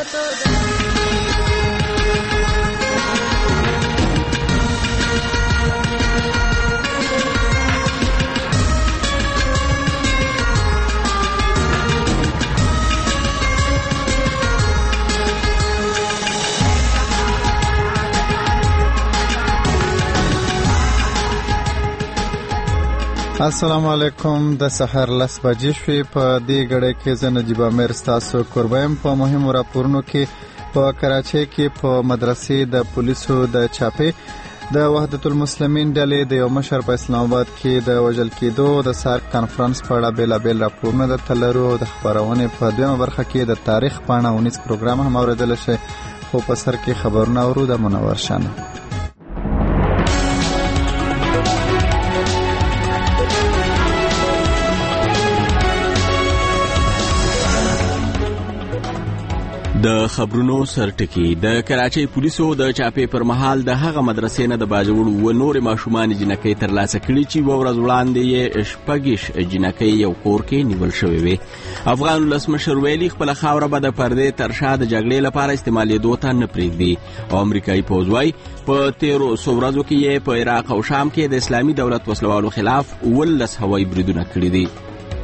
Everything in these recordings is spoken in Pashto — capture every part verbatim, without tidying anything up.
السلام علیکم. د سحر لس بجې شوې. په دې غړې کې زه نجیب امیر ستاسو کوربایم. په مهمو راپورونو کې په کراچۍ کې په مدرسې د پولیسو د چاپې د وحدت المسلمین ډلې د یو مشر په اسلام آباد کې د وژل کېدو د سارک کانفرنس په اړه بیلابیل راپورونه درته لرو. د خبرونې په دویمه برخه کې د تاریخ پاڼه اونیز پروګرام هم اورېدلی شئ، خو په سر کې خبرونه اورو د منور شانه. د خبرونو سرټکی. د کراچۍ پولیسو د چاپې پر مهال د هغه مدرسې نه د باجوړو و نورې ماشومان جنکۍ ترلاسه کړي چې و ورځ وړاندې یې شپږیش جنکۍ یو کور کې نیول شوې وې. افغان ولسمشر ویلي خپله خاوره به د پردې تر شا د جګړې لپاره استعمالېدو ته نه پرېږدي. او امریکایي پوځ وایي په تیرو څو ورځو کې یې په عراق او شام کې د اسلامي دولت وسلوالو خلاف اوولس هوایي بریدونه کړي دي.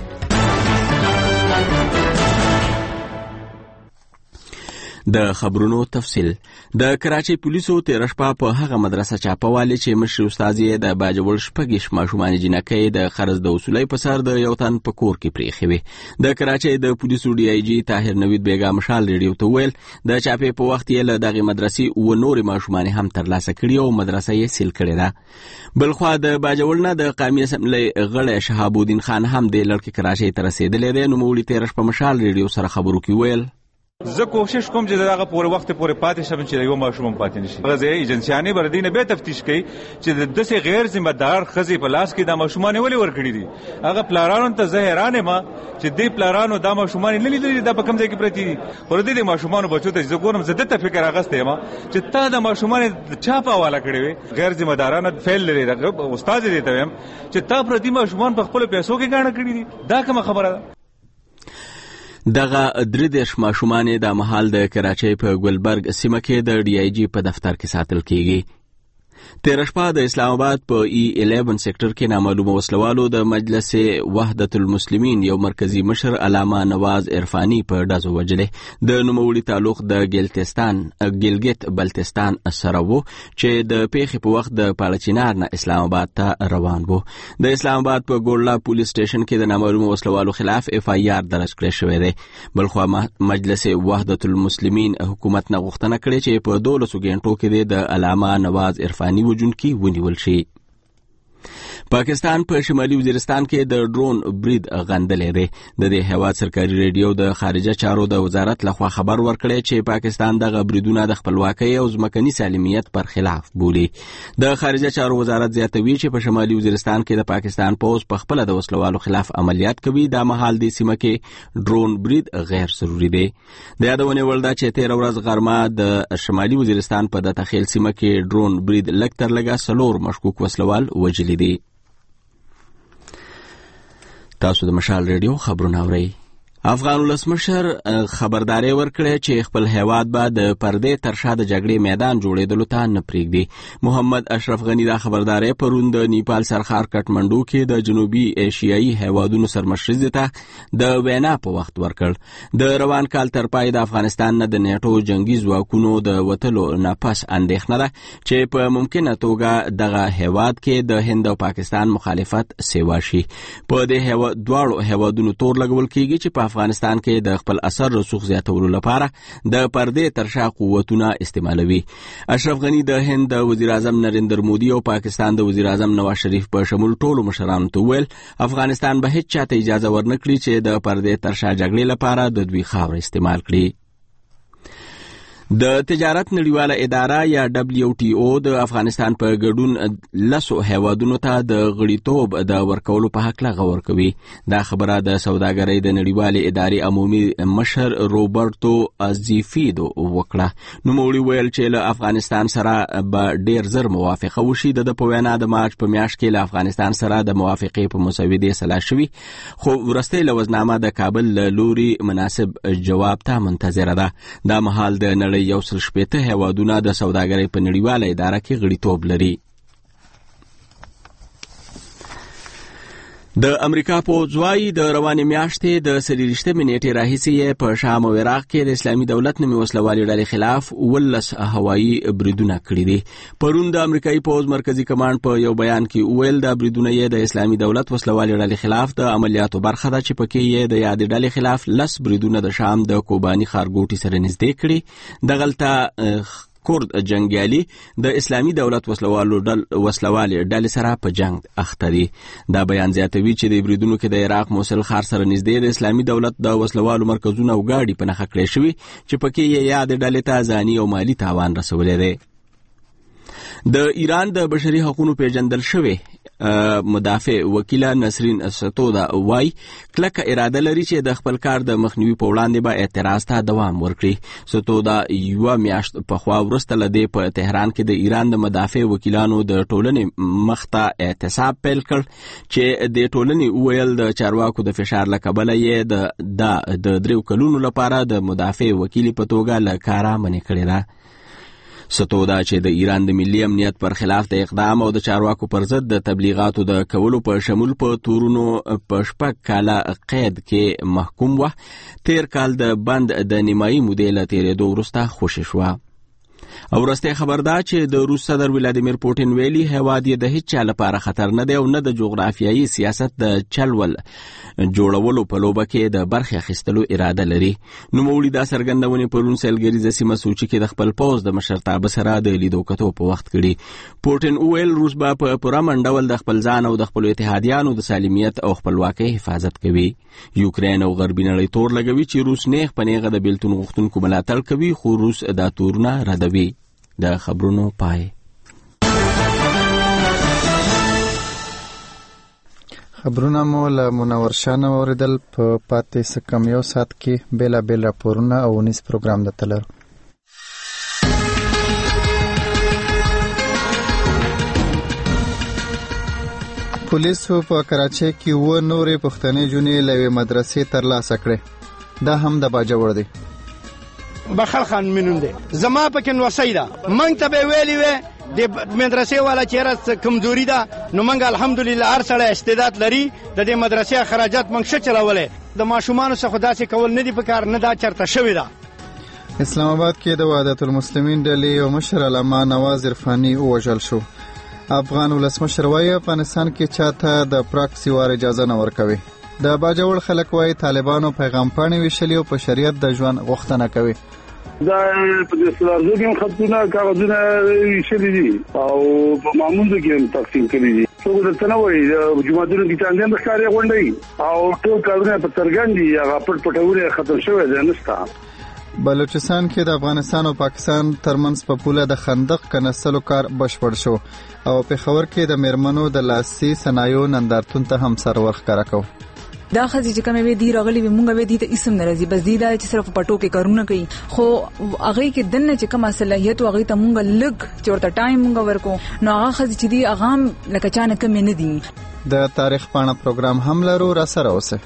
د خبرونو تفصیل. د کراچۍ پولیسو تیر شپه په هغه مدرسه چاپوالي چې مشر استاد یې د باجوړ شپږیش ماشومان جنکۍ د خرز د وصولۍ په سر د یو تن په کور کې پرېښې وې. د کراچۍ د پولیسو ډي آی جي طاهر نوید بیګا مشال ریډیو ته ویل د چاپې په وخت یې له دغې مدرسې اووه نورې ماشومانې هم ترلاسه کړي او مدرسه یې سیل کړې ده. بلخوا د باجوړ نه د قومي اسمبلۍ غړی شهاب الدین خان هم د لړکې کراچۍ ته رسېدلی دی. نوموړي تېره شپه مشال ریډیو سره خبرو کې ویل زه کوشش کوم چې دغه پورې وخت پورې پاتې شم چې یو ماشوم پاتې نشي. غزه ایجنسیانې بردینه به تفتیش کوي چې د دسه غیر ذمہ دار خزي په لاس کې د ماشومان ولې ورکړي دي. هغه پلارانو ته زه حیرانه ما چې دې پلارانو د ماشومان نه لیدل د په کوم ځای کې پرتی دي. ور دې د ماشومان بچو ته زه ګورم زه د فکر اغسته ما چې تا د ماشومان چا په حواله کړی وي. غیر ذمہ دارانه فعل لري. دغه استاد دې ته ویم چې تا پر دې ماشومان په خپل پیسو کې غاڼه کړی دي. دا کومه خبره ده؟ دغه درې دېرش ماشومانې د مهال د کراچۍ په ګلبرګ سیمه کې د ډي آی جي په دفتر کې ساتل کیږي. تیر شپه د اسلام آباد په ای الیون سیکټر کې نامعلومه وسلوالو د مجلس وحدت المسلمین یو مرکزی مشر علامه نواز عرفانی په ډزو وجلې. د نوموړي تعلق د ګلتستان ګلګت بلتستان سره وو چې د پیښې په وخت د پاړچینار نه اسلام آباد ته روان وو. د اسلام آباد په ګورلا پولیس سټیشن کې د نامعلومه وسلوالو خلاف اف آی آر درج کړی شوی دی. بلخوا مجلس وحدت المسلمین حکومت نه غوښتنه کړې چې په دولسو غنټو کې د علامه نواز عرفانی وجونکي ونیول شي. پاکستان په شمالي وزیرستان کې د ډرون برید غندلې دی. د دې هیواد سرکاري ریډیو د خارجه چارو د وزارت لخوا خبر ورکړی چې پاکستان دغه بریدونه د خپلواکۍ او ځمکني سالمیت پر خلاف بولي. د خارجه چارو وزارت زیاتوي چې په شمالي وزیرستان کې د پاکستان پوځ په خپله د وسلوالو خلاف عملیات کوي. دا مهال د سیمه کې ډرون برید غیر ضروري دی. د یادونې وړ ده چې تېره ورځ غرمه د شمالي وزیرستان په د تخیل سیمه کې ډرون برید لږ تر لږه څلور مشکوک وسلوال وژلي دي. تاسو د مشال ریډیو خبرونه اورئ. افغان ولسمشر خبرداري ورکړه چې خپل هیواد به د پردې تر شا د جګړې میدان جوړېدلو ته نه پرېږدي. محمد اشرف غنی دا خبرداري پرون د نیپال سرخار کټمنډو کې د جنوبي ایشیایي هیوادونو سرمشرۍ ته د وینا په وخت ورکړ. د روان کال تر پای د افغانستان نه د نیټو جنگي ځواکونو د وتلو نه پس اندېښنه ده چې په ممکنه توګه دغه هیواد کې د هند او پاکستان مخالفت سیوا شي. په دې هیواد دواړو هیوادونو تور لګول کېږي چې په افغانستان کې د خپل اثر رسوخ زیاتولو لپاره د پردې تر شا قوتونه استعمالوي. اشرف غنی د هند د وزیر اعظم نریندر مودي او پاکستان د وزیر اعظم نواز شریف په شمول ټولو مشرانو ته ویل افغانستان به هیڅ چاته اجازه ورنکړي چې د پردې تر شا جګړې لپاره د دوی خاوره استعمال کړي. د تجارت نړیواله اداره یا دبليو ټي او د افغانستان په ګډون لسو هیوادونو ته د غړیتوب د ورکولو په حق لغوه ورکوي. دا خبره د سوداګرۍ د نړیوالې ادارې عمومي مشر روبرټو ازیفیدو وکړه. نوموړي ویل چې له افغانستان سره به ډیر زر موافقه وشي. د په وینا د مارچ په میاشت کې له افغانستان سره د موافقې په مسودې سلا شوي، خو وروستۍ لوزنامه د کابل له لوري مناسب جواب ته منتظره ده. دا مهال د نړۍ یو سل شپېته هیوادونه د سوداګرۍ په نړیواله اداره کې غړیتوب لري. د امریکا پوځ وايي د روانې میاشتې د څلېرویشتمې نیټې راهیسې په شام او عراق کې د اسلامي دولت نومې وسلوالې ډلې خلاف اوولس هوایي بریدونه کړي دي. پرون د امریکایي پوځ مرکزي کمانډ په یو بیان کې وویل دا بریدونه یې د اسلامي دولت وسلوالې ډلې خلاف د عملیاتو برخه ده، چې پکې یې د یادې ډلې خلاف لس بریدونه د شام د کوباني ښارګوټي سره نږدې کړي. دغلته کورد جنگیالي د اسلامي دولت وسلوالو ډل وسلوالې ډلې سره په جنگ اخته دي. دا بیان زیاتوي چې د بریدونو کې د عراق موصل ښار سره نږدې د اسلامي دولت د وسلوالو مرکزونه او ګاډي په نښه کړې شوي، چې پکې یې یاد ډلې ته ځاني او مالی تاوان رسولی دی. د ایران د بشري حقوقو پیژندل شوی مدافع وکیله نسرین ستودا وای کلکه اراده لري چې د خپل کار د مخنیوي په وړاندې به اعتراض ته دوام ورکړي. ستودا یو میاشت په خوا ورسته لدې په تهران کې د ایران د مدافع وکیلانو د ټولنې مخته اعتصاب پیل کړ، چې د ټولنې ویل د چارواکو د فشار له کبله یې د د دریو کلونو لپاره د مدافع وکیل په توګه له کاره منې کړې ده. ستودا چې د ایران د ملي امنیت پر خلاف د اقدام او د چارواکو پر ضد د تبلیغاتو د کولو په شمول په تورونو په شپږ کاله قید کې محکوم و، تیر کال د بند د نیمایي مودې له تیرېدو وروسته خوشي شوه. او وروستی خبر دا چې د روس صدر ولادیمیر پوټین ویلي هیواد یې د هیڅ چا لپاره خطر نه دی او نه د جغرافیایي سیاست د چلول جوړولو په لوبه کې د برخې اخیستلو اراده لري. نوموړي دا څرګندونې پرون سیلګریزه سیمه سوچي کې د خپل پوځ د مشرتابه سره د لیدو کتو په وخت کړي. پوټین وویل روس به په پوره منډول د خپل ځان او د خپلو اتحادیانو د سالمیت او خپلواکۍ حفاظت کوي. یوکرین او غربي نړۍ تور لګوي چې روس نیغ په نیغه د بیلتون غوښتونکو ملاتړ کوي، خو روس دا تورونه ردوي. د خبرونو پای. خبرونه مو له منور شانه اوریدل. په پاتې څه کم یو ساعت کې بیلا بیل راپورونه او ونیز پروګرام د تلر. پولیسو په کراچۍ کې و نورې پښتنې جونې له یوې مدرسې ترلاسه کړې. دا هم د باجوړ دی. بخل خان منون دی زما پکې وصی ده منګ ته به ویلی وې د مدرسې والا چیرې کمزوري ده، نو منګ الحمدلله هر سړی استعداد لري د دې مدرسې خراجات منګ ش چلولې. د ماشومان څخه داسې کول نه دی پکار، نه دا چرته شوی ده. اسلام آباد کې د وحدت المسلمین ډلې او مشر علامه نواز عرفاني ووژل شو. افغان ولسمشر وايي افغانستان کې چاته د پراکسی وار اجازه نه ورکوي. د باجوړ خلک وايي طالبانو پیغام پاڼې ویشلي او په شریعت د ژوند غوښتنه کوي. دا په اسلامي کې خطونه کاغذونه ویشلي دي او په معمول کې تقسیم کړي دي. څو د تنوي د جماعتونو کې څنګه د ښکارې غونډي او ټول کارونه په ترګندي هغه پټ پټونه ختم شوی دی نستا. بلوچستان کې د افغانستان او پاکستان ترمنځ په پوله د خندق کنسلو کار بشپړ شو او په خبر کې د میرمنو د لاسي صنایعو نندارتون ته هم سرور ښکارا کو. دا خزي چې کومه وی دی راغلی وي مونږ وی دی ته اسم ناراضي بس دی دا چې صرف پټو کې کارونه کوي، خو هغه کې دنه چې کومه صلاحیت هغه ته مونږ لګ چې ورته ټایم مونږ ورکو، نو هغه خزي چې دی هغه لکه چانه کم نه دي. د تاریخ پاڼه پروګرام هم لرو، را سره اوسه.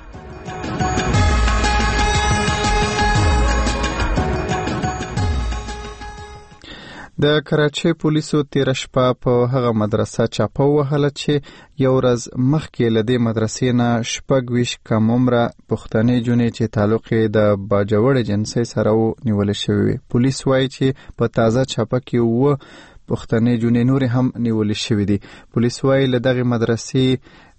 د کراچۍ پولیسو تیر شپه په هغه مدرسه چاپه وهله چې یو ورځ مخکې له دې مدرسې نه شپږ ویشت کم عمره پښتنې جونې چې تعلق یې د باجوړ جنسۍ سره و نیول شوی وي. پولیس وایي چې په تازه چاپه کې و پښتنې جونې نورې هم نیول شوی دي. پولیس وایي له دغه مدرسې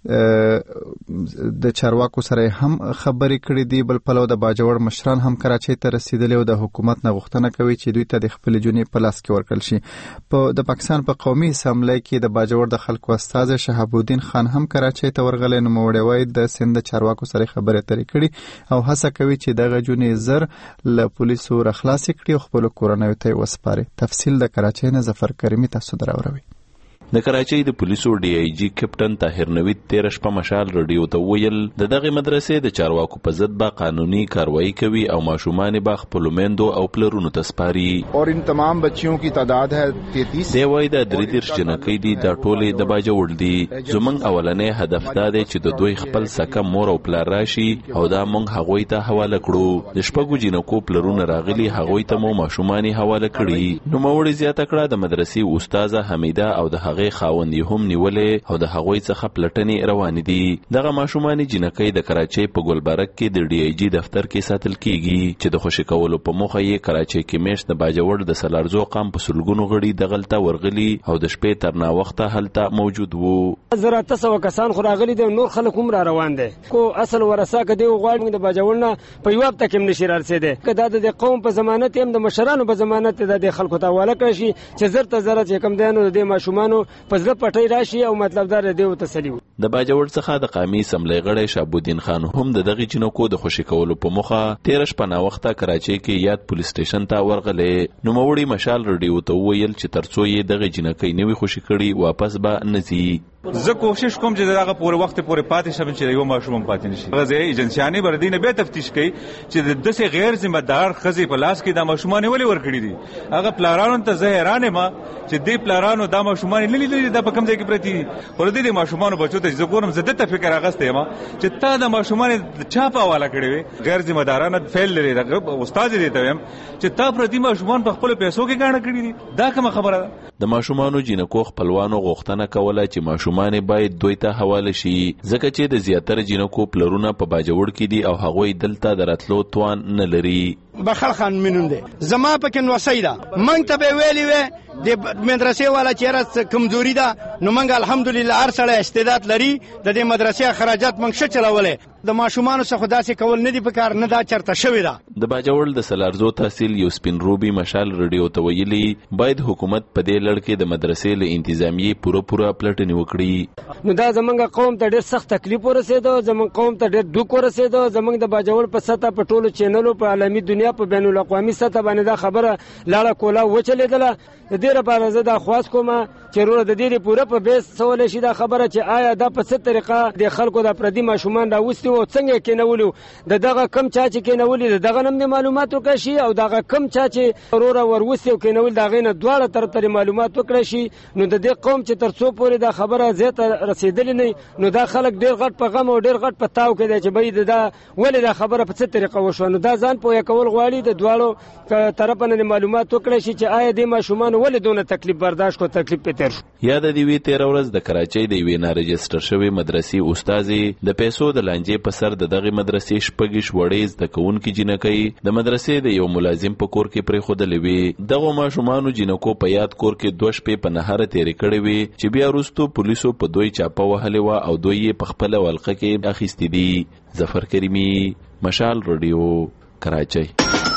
د چارواکو سره هم خبرې کړې دي. بل پلو د باجوړ مشران هم کراچۍ ته رسیدلي او د حکومت نه غوښتنه کوي چې دوی ته د خپل جونې په لاس کې ورکړل شي. په د پاکستان په قومي اسمبلی کې د باجوړ د خلکو استازي شهاب الدین خان هم کراچۍ ته ورغلی. نو موړی وای د سند چارواکو سره خبرې اترې کړي او هڅه کوي چې دغه جونې زر له پولیسو راخلاص کړي او خپل کورنۍ ته وسپاري. تفصیل د کراچۍ نه ظفر کریمي تاسو دراوروي. د کراچۍ د پولیسو ډي آی جی کپټن طاهر نوید تیر شپه مشال رادیو ته ویل د دغه مدرسې د چارواکو په ضد به قانوني کاروایی کوي او ماشومان به خپل میندو او پلرونو ته سپاري. اور ان تمام بچیوں کی تعداد ہے تینتیس. دی وای د درې دیرش جنکۍ دي د ټولې د باجوړ دي. زمونږ اولنې هدف دا دی چې د دوی خپل سکه مور او پلار راشي او دا مونږ هغوی ته حواله کړو. د شپږو جنکو پلرونه راغلي هغوی ته مو ماشومان حواله کړي. نو موړي زیاته کړه د مدرسې استاده حمیده او د هغې خاوندې هم نیولې او د هغوی څخه پلټنې روانې دي. دغه ماشومان جنکۍ د کراچۍ په ګلبرګ کې د ډي آی جی دفتر کې ساتل کیږي چې د خوشی کولو په موخه یې کراچۍ کې میشت د باجوړ د سلارزو قام په سلګونو غړي دغلته ورغلي او د شپې تر نا وخته هلته موجود وو. زره تاسو کسان خو راغلي دي نور خلک هم را روان دي کو اصل ورثه کدی غواړي د باجوړ نه په یو هفته کې نشي رارسېده کدا د قوم په ضمانت هم د مشرانو په ضمانت د خلکو ته حواله کړی شي چې زر ته زره چې کم دانو د ماشومانو پزله پټي راشي او مطلب دار دی او تسلی و. د باجوړ څخه د قامي سملې غړی شهاب الدین خان هم د دغه جنکو د خوشی کولو په مخه تیر شپه نا وخته کراچۍ کې یاد پولیس سټیشن ته ورغله. نو موړي مشال رادیو ته ویل چې ترڅو یې دغه جنکۍ نوې خوشی کړي واپس به نزي. زه کوشش کوم چې دغه پوره وخت پورې پاتې شم چې یو ماشوم پاتې نشي. غزه ایجنسیانی بردینه به تفتیش کوي چې د دسه غیر ذمہ دار خزي په لاس کې د ماشومان ولې ورکړي دي. هغه پلارانو ته زه حیران ما چې دې پلارانو د ماشومان نه لیدل د په کوم ځای کې پرتی دي. ور دې د ماشومان بچو ته زه کوم زده ته فکر اغسته ما چې تا د ماشومان چا په حواله کړی وي غیر ذمہ دارانه فعل لري. دغه استاد دې ته ویم چې تا پرتی ماشومان په خپل پیسو کې غاڼه کړی دي. دا کومه خبره ده؟ د ماشومانو جنکو خپلوانو غوښتنه کوله چې ماشومان باید دوی ته حواله شي ځکه چې د زیاتره جنکو پلرونه په باجوړ کې دي او هغوی دلته دراتلو توان نه لري. بخل خان مینون دي زما پکې وسیدا مونږ ته به ویلې وې د مدرسې والا چیرې کمزوري ده. نو مونږ الحمدلله هر سړی استعداد لري د دې مدرسې خراجات مونږ ش چلولې. د ماشومان څخه داسې کول نه دي په کار نه دا چرته شوی ده. د باجوړ د سلارزو تحصیل یو سپین روبي مشال رادیو ته ویلي باید حکومت په دې لړ کې د مدرسې له انتظامیې پوره پوره پلټنې وکړي. نو دا زمونږ قوم ته ډېر سخت تکلیف ورسېدو. زمونږ قوم ته ډېر دوک ورسېدو. زمونږ د باجوړ په سطح په ټولو چینلو په عالمي دنیا په بین الاقوامي سطح باندې دا خبره لاړه کوله وچلېدله. د دې لپاره زه دا خواست کوم چې ورور د دې پوره په بیس سوال شي دا خبره چې آیا دا په څه طریقه د خلکو د پردي ماشومان راوستي او څنګه کې نولو د دغه کم چا چې کې نولې دغه نم معلومات وکړي شي او دغه کم چا چې ورور وروستي او کې نول دغه نه دواړه طرف ته معلومات وکړي شي. نو د دې قوم چې ترڅو پورې دا خبره زیاته رسیدلې نه نو دا خلک ډېر غټ په غم او ډېر غټ په تاو کې دی چې به دا ولې دا خبره په څه طریقه وشو. نو دا ځان په کول غواړي د دواړو طرف نه معلومات وکړي شي چې آیا د ماشومان ولې دونه تکلیف برداشت کو تکلیف په تیر شو. یا د دې وی تیر ورځ د کراچۍ د وی نه رجستر شوی مدرسې استادي د پیسو د لانجې په سر د دغه مدرسې شپږش وړې د کوونکې جنکۍ د مدرسې د یو ملازم په کور کې پرې خودلې وي. دغه ماشومان جنکو په یاد کور کې دوه شپې په نهاره تیرې کړې وي چې بیا وروسته پولیسو په دوی چاپه وهلې و او دوی په خپل ولقه کې اخیستې دي. ظفر کریمي مشال رادیو کراچۍ.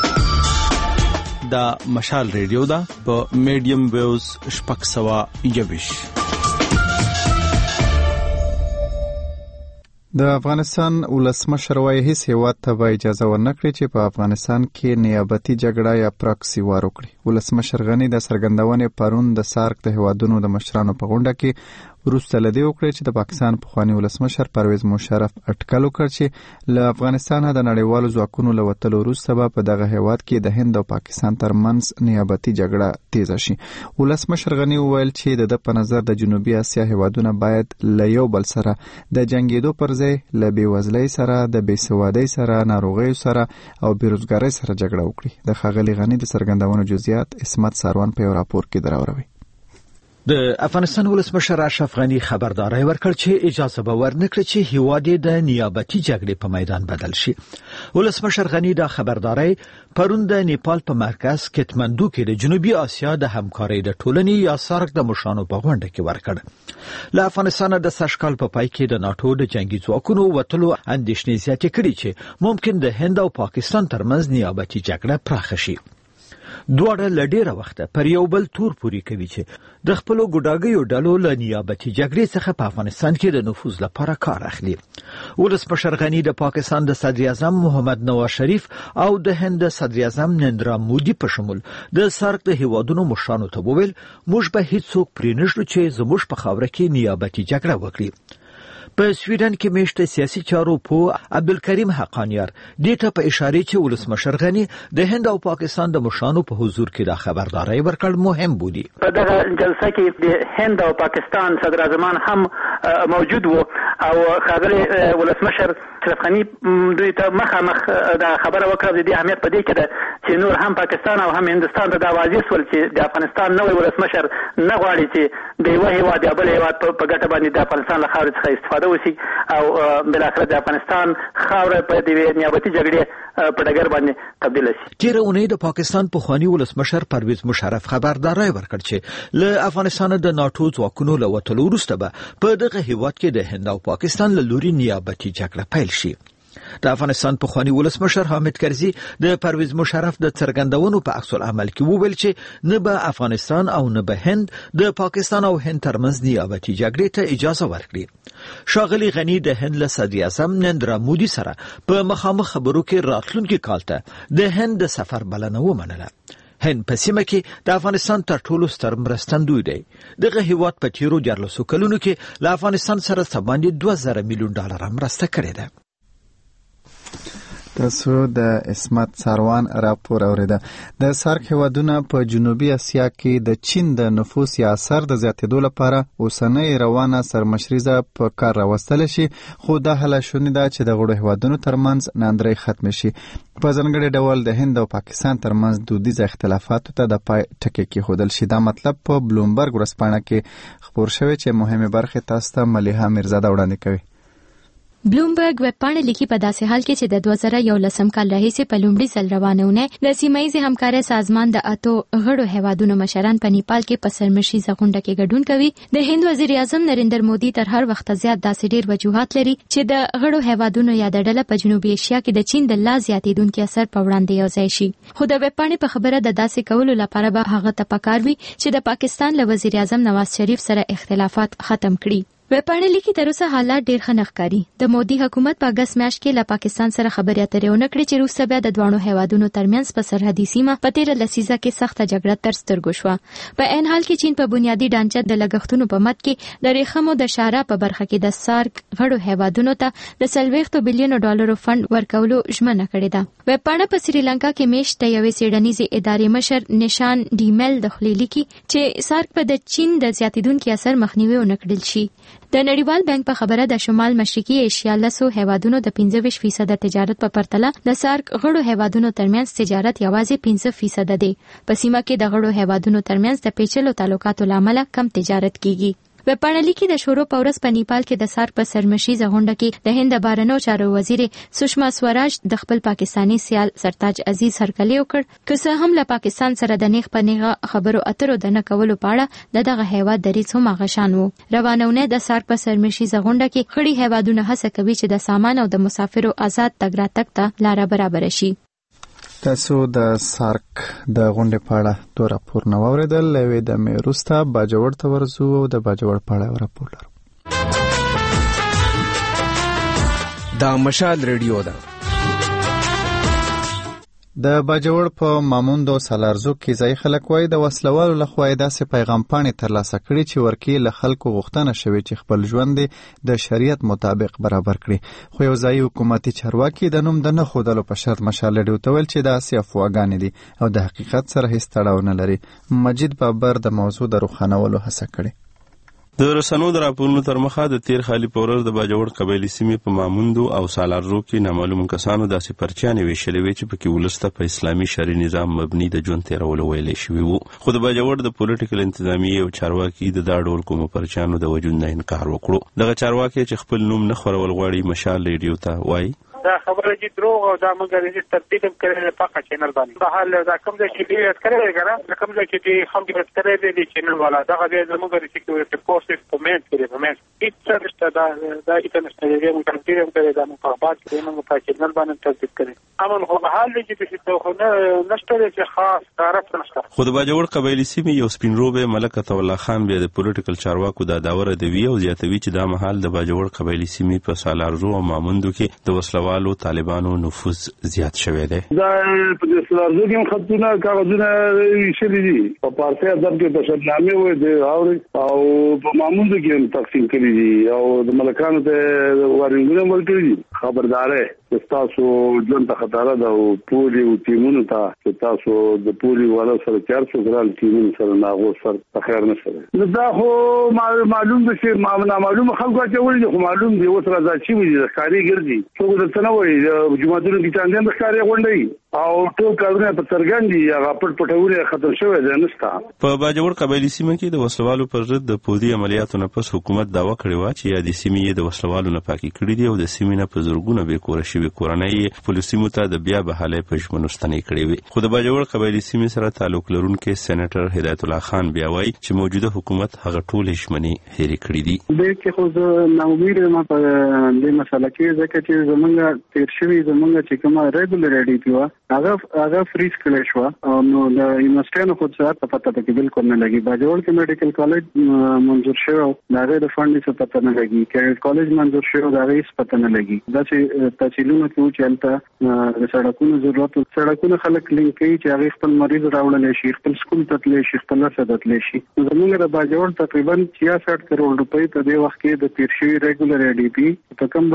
دا مشال ریډیو دا په میډیم ویوز شپږ سوه یوویش. د افغانستان ولسمشر وايي هیڅ هیواد ته به اجازه ورنکړي چې په افغانستان کې نیابتي جګړه یا پراکسي وار وکړي. ولسمشر غنی د څرګندونې پرون د سارک د هیوادونو د مشرانو په غونډه کې وروسته لدی وکړي چې د پاکستان پخوانی ولسمشر پرویز مشرف اټکل وکړ چې له افغانستان د نړیوالو ځواکونو له وتلو وروسته به په دغه هیواد کې د هند او پاکستان ترمنځ نیابتي جګړه تیزه شي. ولسمشر غنی وویل چې د په نظر د جنوبي اسیا هیوادونه باید له یو بل سره د جنگیدو پر ځای له بېوزلۍ سره د بېسوادۍ سره ناروغیو سره او بیروزګارۍ سره جګړه وکړي. د ښاغلي غنی د څرګندونو جزئیات اسمت ساروان په یو راپور کې دراوروي. د افغانستان ولسمشر اشرف غنی خبرداري ورکړ چې اجازه به ورنکړي چې هیواد د نیابتي جګړې په میدان بدل شي. ولسمشر غنی دا خبرداري پرون د نیپال په مرکز کټمندو کې د جنوبي اسیا د همکارۍ د ټولنې یا سارک د مشرانو په غونډه کې ورکړ. له افغانستان د سشکال په پای کې د ناتو د جنگي ځواکونو وټلو اندېښنې زیاتې کړي چې ممکن د هند او پاکستان ترمنځ نیابتي جګړه پراخه شي. دواړه له ډېره وخته پر یو بل تور پوري کوي چې د خپلو ګوډاګیو ډلو له نیابتي جګړې څخه په افغانستان کې د نفوذ لپاره کار اخلي. ولسمشر غنی د پاکستان د صدر اعظم محمد نواز شریف او د هند د صدر اعظم نریندرا مودي په شمول د سارک د هیوادونو مشرانو ته وویل موږ به هیڅوک پرې نشو چې زموږ په خاوره کې نیابتي جګړه وکړي. په سویډن کې میشته سیاسي چارو په عبدالکریم حقانیار دیته په اشاره چې ولسمشر غنی د هند او پاکستان د مشرانو په حضور کې د خبرداري ورکړ مهم بودی. په دغه جلسه کې د هند او پاکستان صدر اعظمان هم موجود وو او خبره ولسمشر اشرف غنی دوی ته مخامخ د خبره وکړه. د اهمیت په دې کې ده چې نور هم پاکستان او هم هندستان ته دا واضح سول چې د افغانستان نوې ولسمشر نه غواړي چې د یو هیواد یا بل هیواد په ګټه باندې د افغانستان له خاورې څخه استفاده وسی او بل اخر د افغانستان خاوره په دې نیابتي جګړې په ډګر باندې تبدیل شي. تیر اونۍ د پاکستان پخوانی ولسمشر پرویز مشرف خبرداري ورکړ چې له افغانستان د ناتو ځواکونو له وټلو وروسته به په دغه هیواد کې د هند او پاکستان له لوري نیابتي جګړه پیل شي. د افغانستان پخوانی ولسمشر حامد کرزي د پرویز مشرف د څرګندونو په عکس العمل کې وویل چې نه به افغانستان او نه به هند د پاکستان او هند ترمنځ نیابتي جګړې ته اجازه ورکړي. ښاغلي غنی د هند له صدر اعظم نریندرا مودي سره په مخامخ خبرو کې راتلونکي کال ته د هند د سفر بلنه ومنله. هند په سیمه کې د افغانستان تر ټولو ستر مرستندوی دی. دغه هیواد په تیرو دیارلسو کلونو کې له افغانستان سره سباندې دوه زره میلیون ډالر مرسته کړې ده. تاسو د اسمت ساروان راپور اوریده. د سارک هیوادونه په جنوبي اسیا کې د چین د نفوذ یا اثر د زیاتېدو لپاره اوسنۍ روانه سرمشریزه په کار راوستل شي، خو دا هله شونې ده چې د غړو هیوادونو ترمنځ ناندرۍ ختم شي. په ځانګړي ډول د هند او پاکستان ترمنځ دودیز اختلافاتو ته د پای ټکی کېښودل شي. دا مطلب په بلومبرګ ورځپاڼه کې خپور شوی چې مهمه برخه تاسو ته ملیحه میرزاده وړاندې کوي. بلومبرګ ویبپاڼه لیکي په داسې حال کې چې د دوه زره یولسم کال راهیسې په لومړي ځل روانونه د سیمه ییزې همکارۍ سازمان د اتو غړو هیوادونو مشران په نیپال کې په سرمشریزه غونډه کې ګډون کوي. د هند وزیر اعظم نریندر مودي تر هر وخت زیات داسې ډېر وجوهات لري چې د غړو هیوادونو یا د ډله په جنوبي ایشیا کې د چین د لا زیاتېدونکي اثر په وړاندې یوځای شي. خو د ویبپاڼې په خبره د داسې کولو لپاره به هغه ته پکار وي چې د پاکستان له وزیر اعظم نواز شریف سره اختلافات ختم کړي. ویبپاڼه لیکي تر اوسه حالات ډېر ښه نه ښکاري. د مودي حکومت په اګست میاشت کې له پاکستان سره خبرې اترې ونه کړې چې وروسته بیا د دواړو هیوادونو ترمنځ په سرحدي سیمه په تېره لسیزه کې سخته جګړه تر سترګو شوه. په عین حال کې چین په بنیادي ډانچه د لګښتونو په مد کې د ریښمو د شارا په برخه کې د سارک غړو هیوادونو ته د څلوېښتو بلیونو ډالرو فنډ ورکولو ژمنه کړې ده. ویبپاڼه په سریلانکا کې میشت د یوې څېړنیزې ادارې مشر نشان ډیمل د خولې لیکي چې سارک په د چین د زیاتېدونکي اثر مخنیوي ونه کړل شي. د نړیوال بانک په خبره د شمال مشرقي ایشیا لسو هیوادونو د پنځه ویشت فیصد تجارت په پرتله د سارک غړو هیوادونو ترمنځ تجارت یوازې پنځه فیصد دی. په سیمه کې د غړو هیوادونو ترمنځ د پیچلو تعلقاتو لامل کم تجارت کیږي. ویبپاڼه لیکي د شورو په ورځ په نیپال کې د سارک په سرمشریزه غونډه کې د هند بهرنیو چارو وزیر سشما سوراج د خپل پاکستانی سیال سرتاج عزیز هرکلی وکړ. که څه هم له پاکستان سره د نیغ په نیغه خبرو اترو د نه کولو په اړه د دغه هیواد دریځ هم هغه شان و. روانونه د سارک په سرمشریزه غونډه کې خړي هیوادونه هڅه کوي چې د سامان او د مسافرو آزاد تګ راتګ ته لاره برابر شي. تاسو د سارک د غونډې په اړه دوه راپورونه واورېدل. یوې دمې وروسته باجوړ ته ورځو او د باجوړ په اړه راپور لرو. دا مشال ریډیو ده. د باجوړ په ماموند او سالارزو کې ځای خلک وایي د وسلوالو لخوا داسې پیغام پاڼې ترلاسه کړي چې ورکی له خلکو غوښتنه شوې چې خپل ژوند د شریعت مطابق برابر کړي. خو یو ځای حکومتي چارواکي د نوم د نه ښودلو په شرط مشال ریډیو ته ویل چې داسې افواګانې دي او د حقیقت سره هیڅ تړاو نه لري. مجید بابر د موضوع د روښانولو هڅه کړې. د رسنو د راپورونو تر مخه د تیر خالي پورر د باجوړ قبایلی سیمې په ماموندو او سالارزو کې نامعلوم کسانو داسې پرچانې ویشلې وې چې پکې ولسته په اسلامي شرعي نظام مبني د ژوند تیرولو ویلې شوي وو. خو د باجوړ د پولیټیکل انتظامیې او چارواکي د دا ډول کومو پرچانو د وجود نه انکار وکړو. دغه چارواکي چې خپل نوم نه خورول غواړي مشال ریډیو ته وایي دا خبره چې دروغ او دا موږ د ترتیب کړل په پاکه چینل باندې په حال دا کوم ځای چې ډیټ کړی کنه کوم ځای چې خلک ډیټ کړی دی چینل والا دا غوډه زموږ د سکیورټي پوسټ کومنټ کړی کومنټ هیڅ څه دا دا انټرنیشنل دی موږ ترتیب کړی دا موږ په پاک کې موږ په چینل باندې ترتیب کړی امن خو په حال چې چې څه نه نشته چې خاص طرف نشته. خو د باجوړ قبایلی سیمې یو سپینروبه ملک عطا الله خان بیا د پولیټیکل چارواکو د داوره دی او زیاتوي چې دا مهال د باجوړ قبایلی سیمې په سالارزو او ماموندو کې د وسلوالو طالبانو نفوذ زیات شوی دی. دا په سالارزو کې خطونه کاغذونه شلي دي په پارتي ادب کې په شنامه وي د او په ماموندو کې تقسیم کړي دي او د ملکانو ته وارنګونه ورکړي دي. خبرداري تاسو ژوند ته خطر ده او پوری او ټیمونو ته چې تاسو د پوری ولا سره چارڅو ګرال ټیمونو سره ناغو سره په خیر نشته. دا خو معلوم ده چې ما معلوم خلکو ته وایي خو معلوم دی اوس راځي چې وي ښکاری ګرځي څو د څنګه وایي جمعهتونو کې څنګه ښکاری غونډي او ټول کارونه په څرګندي هغه پټ پټونه ختم شوی دی نشته. په باجوړ قبایلی سیمه کې د وسلوالو پر ضد د پودي عملیاتو نه پس حکومت داوا کړې و چې د سیمې د وسلوالو نه پاکي کړې دي او د سیمې نه په زورګونه به کور شي کورنۍ پولیسو ته د بیا بحاله پښمنو ستنې کړې وي. خو د باجوړ قبایلی سیمې سره تعلق لرونکي سېنیټر هدایت الله خان بیا وایي چې موجوده حکومت هغه ټول شمنې هېرې کړې دي. د کې خو زه ناامید یم په دې مسله کې ځکه چې زمونږ تیر شوی زمونږ چې کومه ریګولر اډي پیو هغه هغه فریز کړی شو او نو د یونیورسيټي خو څه په پته کې بالکل نه لګي. باجوړ کې میډیکل کالج منظور شوی او دغه د فند څخه پته نه لګي. کیډ کالج منظور شوی دغه هیڅ پته نه لګي. دا چې تحصیلونه کې چلته د سړکونو ضرورت سړکونه خلک لینک کوي چې هغه خپل مریض راوړل شي خپل سکول ته تللی شي خپل لاسه تللی شي. زموږ د باجوړ تقریبا چھیاسٹھ کروڑ روپۍ په دې وخت کې د تیر شوی ریګولر اډي پی په کوم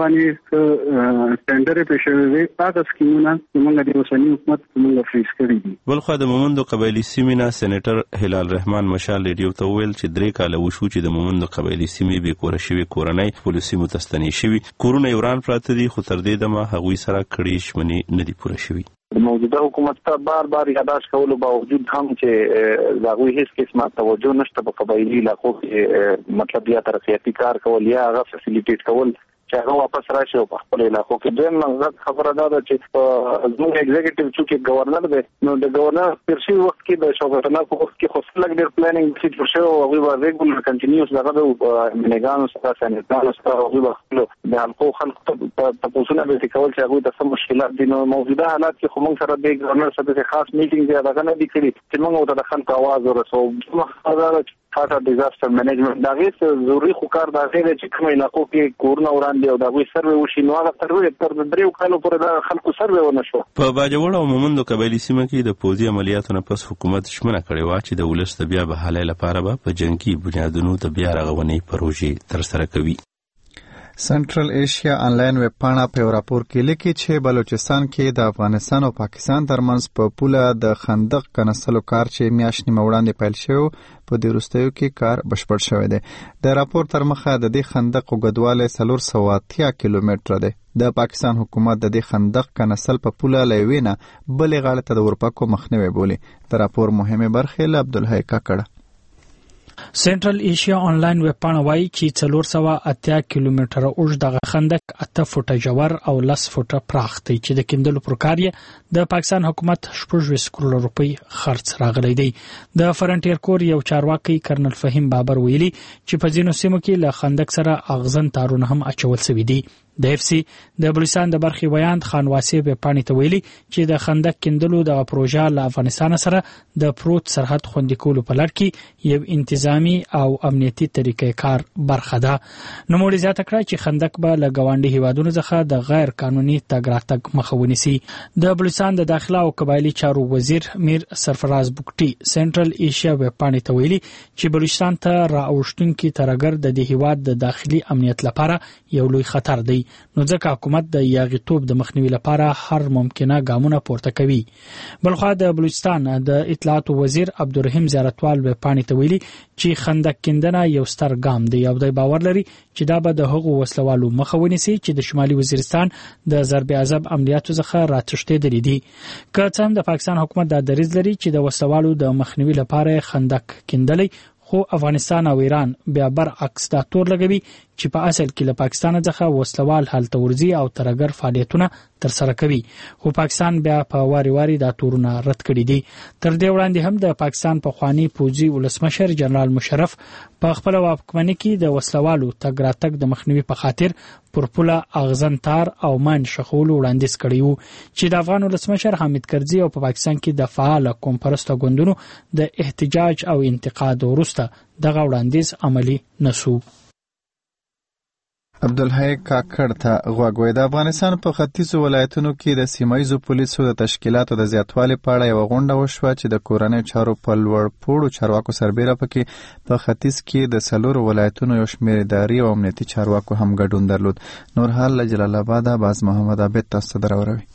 باندې ټینډر په شوی وي هغه سکیمونه زموږ د اوسنی حکومت موږ فریز کړی دي. بلخو د مومندو قبایلی سیمې نه سېنیټر هلال رحمان مشال ریډیو ته ویل چې درې کاله وشو چې د مومندو قبایلی سیمې به کور شوی کورنۍ پولیسي متستنی شوی کورونه وران پراته دي خو تر دې دمه هغوی سره کړي شمنې نه دي پوره شوی. موجوده حکومت ته بار بار یاداش کولو باوجود هم چې دغه هیڅ قسمه توجه نشته په قبایلی علاقو کې مطلب یا ترقیاتي کار کول یا هغه فیسیلیټیټ کول چې هغه واپس راشي او په خپل علاقو کې دویم منځ خبره ده چې زموږ ایگزیکټیو چې گورنر دی نو د گورنر پرشي وخت کې د شوګټنا په وخت کې خو فلګ ډیر پلانینګ چې پر شو او وی ریګولر کنټینیوس دغه د منګانو سره سنټانو سره او وی خپل د الکو خلک په پوسونه به کول چې هغه د سم مشکلات دي نو موجوده حالات کې خو موږ سره د گورنر سره خاص میټینګ دی هغه نه دی کړی چې موږ ته د خلکو आवाज ورسو خبره فاټا ډیزاستر منیجمنت دا غیس ضروري خو کار دا غیر چې کوم علاقو کې کورونه وړاندې او دا وی سروې وشي نو هغه سروې تر دریو کالو پورې دا خلکو سروې ونه شو. په باجوړ او مومندو قبایلی سیمه کې د پوځي عملیاتو نه پس حکومت شمنه کړې و چې د ولس د بیا بحاله لپاره به په جنگي بنیادونو ته بیا رغونې پروژې تر سره کوي. سنټرل ایشیا آنلاین ویب پاڼه په راپور کې لیکي چې بلوچستان کې د افغانستان او پاکستان ترمنځ په پوله د خندق کنسلو کار چې میاشتې موړاندې پیل شو په دې وروستیو کې کار بشپړ شوی دی. د راپور تر مخه د دې خندق اوږدوالی څلور سوه اتیا کیلومتره دی. د پاکستان حکومت د دې خندق کنسل په پوله له یوې نه بلې غاړې ته د اورپکو مخنیوی بولي. د راپور مهمه برخې له عبدالحی کاکړه. سنټرل ایشیا آنلاین ویب پاڼه وایي چې څلور سوه اتیا کیلومتره اوږد دغه خندق اته فوټه ژور او لس فوټه پراخ دی چې د کیندلو پر کار یې د پاکستان حکومت شپږ ویشت کروړه روپۍ خرڅ راغلی دی. د فرنټیر کور یو چارواکي کرنل فهیم بابر ویلي چې په ځینو سیمو کې له خندق سره اغزن تارونه هم اچول شوي دي. د اف سی د بلوچستان د برخي ویاند خان واسیب پاڼې ته ویلي چې د خندق کیندلو د پروژه له افغانستان سره د پروت سرحد خوندي کولو په لړ کې یو انتظامی او امنیتي طریقې کار برخه ده. نو موږ زیاته کړه چې خندق به له ګاونډي هیوادونو څخه د غیر قانوني تګ راتګ مخه ونیسي. د بلوچستان د داخله او قبایلی چارو وزیر میر سرفراز بوکټي سنټرل ایشیا ویب پاڼې ته ویلي چې بلوچستان ته راوښتونکي ترګر د دې هیواد د داخلي امنیت لپاره یو لوی خطر دی. نو ځکه حکومت د یاغیتوب د مخنیوي لپاره هر ممکنه ګامونه پورته کوي. بلخوا د بلوچستان د اطلاعات وزیر عبدالرحیم زیارتوال به پانی ته ویلي چې خندق کیندنه یو ستر ګام دی او د باور لري چې دا به د هغو وسلوالو مخه ونیسي چې د شمالي وزیرستان د ضرب عذاب عملیاتو څخه راتښتېدلي دي. که څه هم د پاکستان حکومت دا دریځ لري چې د وسلوالو د مخنیوي لپاره خندق کیندلی، خو افغانستان او ایران بیا برعکس دا تور لګوي چې په اصل کې له پاکستان څخه وسلوال هلته ورځي او ترګر فعالیتونه ترسره کوي. خو پاکستان بیا په واري واري دا تورونه رد کړي دي. تر دې وړاندې هم د پاکستان پخوانی پوځي ولسمشر جنرال مشرف په خپل واکمنۍ کې د وسلوالو تګ راتګ د مخنیوي په خاطر پر پوله اغزن تار او من شخول وړاندیز کړی وو چې د افغان ولسمشر حامد کرزي او په پاکستان کې د فعال قوم پرسته ګوندونو د احتجاج او انتقاد وروسته دغه وړاندیز عملی نسو. عبدالحی کاکړ ته غوږ وای. د افغانستان په ختیځو ولایتونو کې د سیمایي پولیسو د تشکیلاتو د زیاتوالي په اړه یو غونډه وشوه چې د کورنۍ چارو په لوړ پوړو چارواکو سربېره پکې په ختیځ کې د څلورو ولایتونو یو شمېر اداري او امنیتي چارواکو هم ګډون درلود. نور حال له جلال آباد باز محمد عابد تاسو ته دراوروي.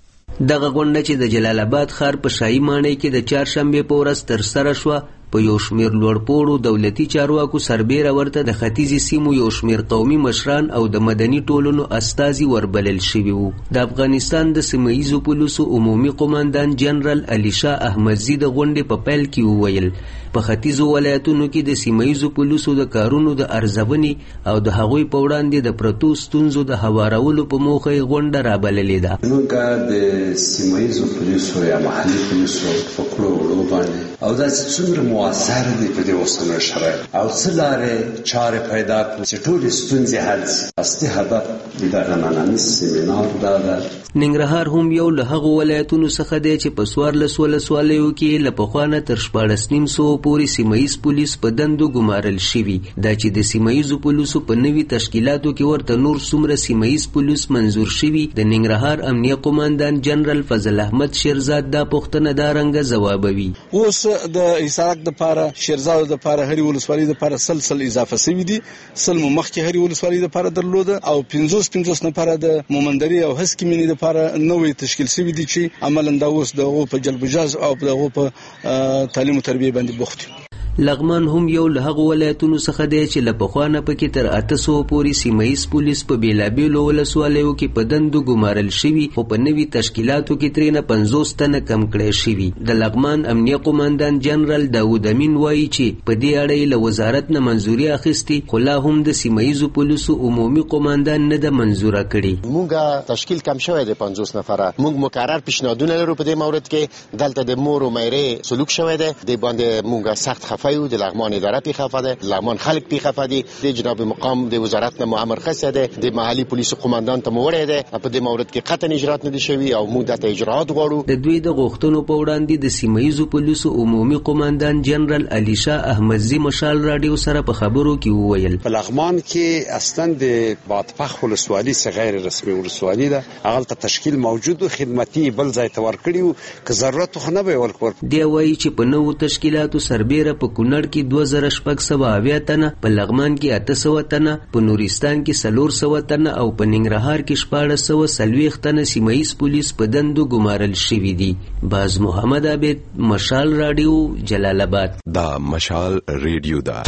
دغه غونډه چې د جلال آباد ښار په شاهي ماڼۍ کې د چهارشنبې په ورځ ترسره شوه په یو شمېر لوړپوړو دولتي چارواکو سربېره ورته د ختیځې سیمو یو شمېر قومي مشران او د مدني ټولنو استازي وربلل شوي وو. د افغانستان د سیمهییزو پولیسو عمومي قوماندان جنرال علي شاه احمدزي د غونډې په پیل کې وویل په ختیځو ولایتونو کې د سیمهییزو پولیسو د کارونو د ارزونې او د هغوی په وړاندې د پرتو ستونزو د هوارولو په موخه یې غونډه رابللې ده. موږ د سیمهییزو پولیسو یا محلي پولیسو په کړو وړو باندې او دا څومره مؤثر دي په دې اوسنیو شرایطو او څه لارې چارې پیدا کړو چې ټولې ستونزې حل شي. اصلي هدف دغه نننی سیمینار دا ده. ننګرهار هم یو له هغو ولایتونو څخه دی چې په څوارلس ولسوالیو کې له پخوانه تر شپاړس نیم سوو پورې سیمهییز پولیس په دندو ګمارل شوي. دا چې د سیمهییزو پولیسو په نوي تشکیلاتو کې ورته نور څومره سیمهییز پولیس منظور شوي، د ننګرهار امنیه قوماندان جنرال فضل احمد شیرزاد دا پوښتنه دا رنګه ځوابوي. اوس د حصارک د پاره شیرزاد د پاره هری ولسوالۍ د پاره سلسل اضافه شوی دي. سل مخکې هری ولسوالۍ د پاره درلوده او پنځوس پنځوس نفر د مومندري او هسکی منی د پاره نوې تشکیل شوی دي چې عملاً دا اوس دغه په جلب جاز او دغه په تعلیم او تربیه باندې بوخت. لغمان هم یو له هغو ولایتونو څخه دی چې له پخوانه پکې تر اته سوه پورې سیمهییز پولیس په بېلابېلو ولسوالیو کې په دندو ګمارل شوي، خو په نوي تشکیلاتو کې ترېنه پنځوس تنه کم کړی شوي. د لغمان امنیه قوماندان جنرال داود امین وایي چې په دې اړه یې له وزارت نه منظوري اخیستې، خو لا هم د سیمهییزو پولیسو عمومي قوماندان نه ده منظوره کړې. موږ تشکیل کم شوی دی پنځوس نفره. موږ مقرر پیشنهادونه لرو په دې مورد کې. دلته د مور او میرې سلوک شوی دی، د باندې موږ سخت خفه یو. د لغمان اداره پی خفه ده، لغمان خلک پی خفه دي. د جناب مقام د وزارت نه مؤمر خسته ده، د محلي پولیسو قوماندان ته موړې ده په دې مورد کې قطعا اجرات نه دي شوي او موږ د اجرات غواړو. د دوی د غوښتنو په وړاندې د سیمهییزو پولیسو عمومي قوماندان جنرال علي شاه احمدزي مشال رادیو سره په خبرو کې وویل په لغمان کې اصلا د بادپخ ولسوالۍ څخه غیر رسمي ولسوالۍ ده، هغه ته تشکیل موجود او خدمتي بل ځای ته ورکړیو که ضرورت خو نه به ورکور. دی وایي چې په نوو تشکیلاتو سربېره په کونړ کې دوه زره شپږ سوه اویا تنه، په لغمان کې اته سوه تنه، په نورستان کې څلور سوه تنه او په ننګرهار کې شپاړس سوه څلوېښت تنه سیمهییز پولیس په دندو ګمارل شوي دي. باز محمد عابد، مشال رادیو، جلال آباد. دا مشال ریډیو ده.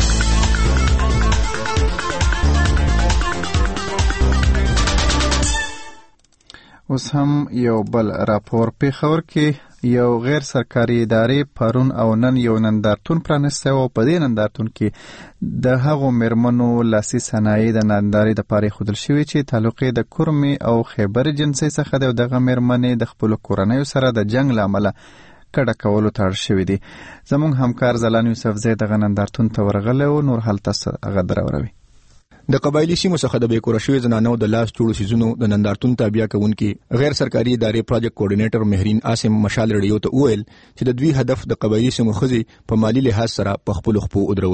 اوس هم یو بل راپور. پیښور کې یو غیر سرکاري ادارې پرون او نن یو نندارتون پرانستی او په دې نندارتون کې د هغو میرمنو لاسي صنایع د نندارې دپاره ایښودل شوي چې تعلق یې د کورمې او خیبر جنسۍ څخه دی او دغه میرمنې د خپلو کورنیو سره د جنګ له امله کډه کولو ته اړ شوي دي. زموږ همکار زلان یوسفزی دغه نندارتون ته ورغلی و. نور حال تاسو هغه دراوروي. د قبایلی سیمو څخه د بیکوره شوي زنانو د لاس جوړو سیزونو د نندارتون تابع کوونکي غیر سرکاري ادارې پروجیکټ کوارډینیټر مهرین عاصم مشال رډیو ته وویل چې د دوی هدف د قبایلی سیمو ښځې په مالی لحاظ سره په خپلو خپو ودرول دي.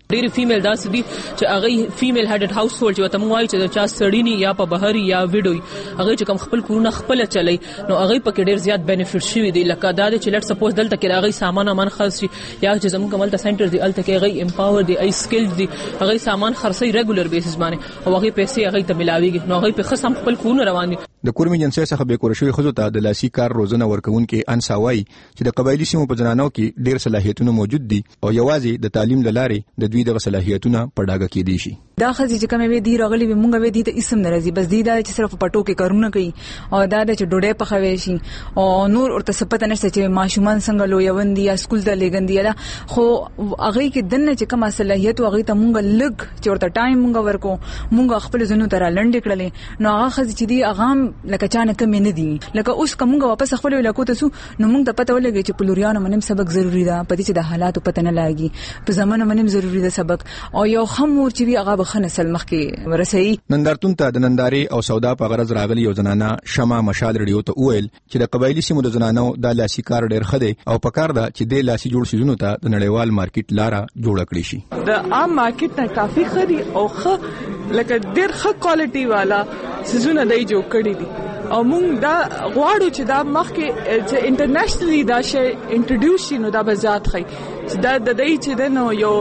ډېر فیمیل داسې دي چې هغه فیمیل هډډ هاوس هولډ چې وته موایي چې چا سړی نه یا په بهر یا ویډیو هغه چې کوم خپل کورونه خپل چلای نو هغه پکې ډېر زیات بینیفټ شوی دی لکه دا چې لټ سپوز دلته کې هغه سامان امان خرڅ شي یا چې زموږ کمالته سنټر دی الته کې هغه امپاور دی ای سکل دی هغه سامان خرڅي ریګولر بیسس باندې او هغه پیسې هغه ته ملاويږي نو هغه په خصم خپل کورونه روان دي. د کورمي جنسي څخه به کور شوی خزو ته د لاسي کار روزنه ورکوونکې انساوي چې د قبایلی سیمو په جنانو کې ډېر صلاحیتونه موجود دي او یوازې د تعلیم لاره د دوی د صلاحیتونه په ډاګه کې دي شي. دا خزي چې کومې دی راغلي به مونږ به دي ته اسم ناراضي بس دی دا چې صرف پټو کې کارونه کوي او دا د ډوډۍ په خوي شي او نور ورته سپته نشته چې ماشومان څنګه لو یوندي یا سکول ته لګندي یا خو هغه کې دنه چې کومه صلاحیت هغه ته مونږ لګ چې ورته ټایم مونږ ورکو مونږ خپل زنو تر لنډ کړلې نو هغه خزي چې دی هغه لکه چانه کم نه دي لکه اوس کومه واپس خپل ولاکو ته سو نو مونږ ته پته ولګي چې پلوریانو منم سبق ضروری ده پدې چې د حالاتو پته نه لاګي په زمانه منم ضروری ده سبق او یو خمور چې وی هغه بخنه سل مخکي ورسي. نندارتون ته د ننداري او سودا په غرض راغلي یو زنانه شمع مشال رډیو ته وویل چې د قبایلی سیمو د زنانو د لاسي کار ډېر خده او پکار ده چې د لاسي جوړ شیزونو ته د نړیوال مارکیټ لاره جوړ کړی شي. د عام مارکیټ نه کافي خري او خ لکه ډېر ښه کوالټي والا سيزونه دای جوړ کړی دي او موږ دا غواړو چې دا مخکې چې انټرنیشنلی دا شی انټروډیوس شي نو دا به زیات خي چې دا د دې چې د نو یو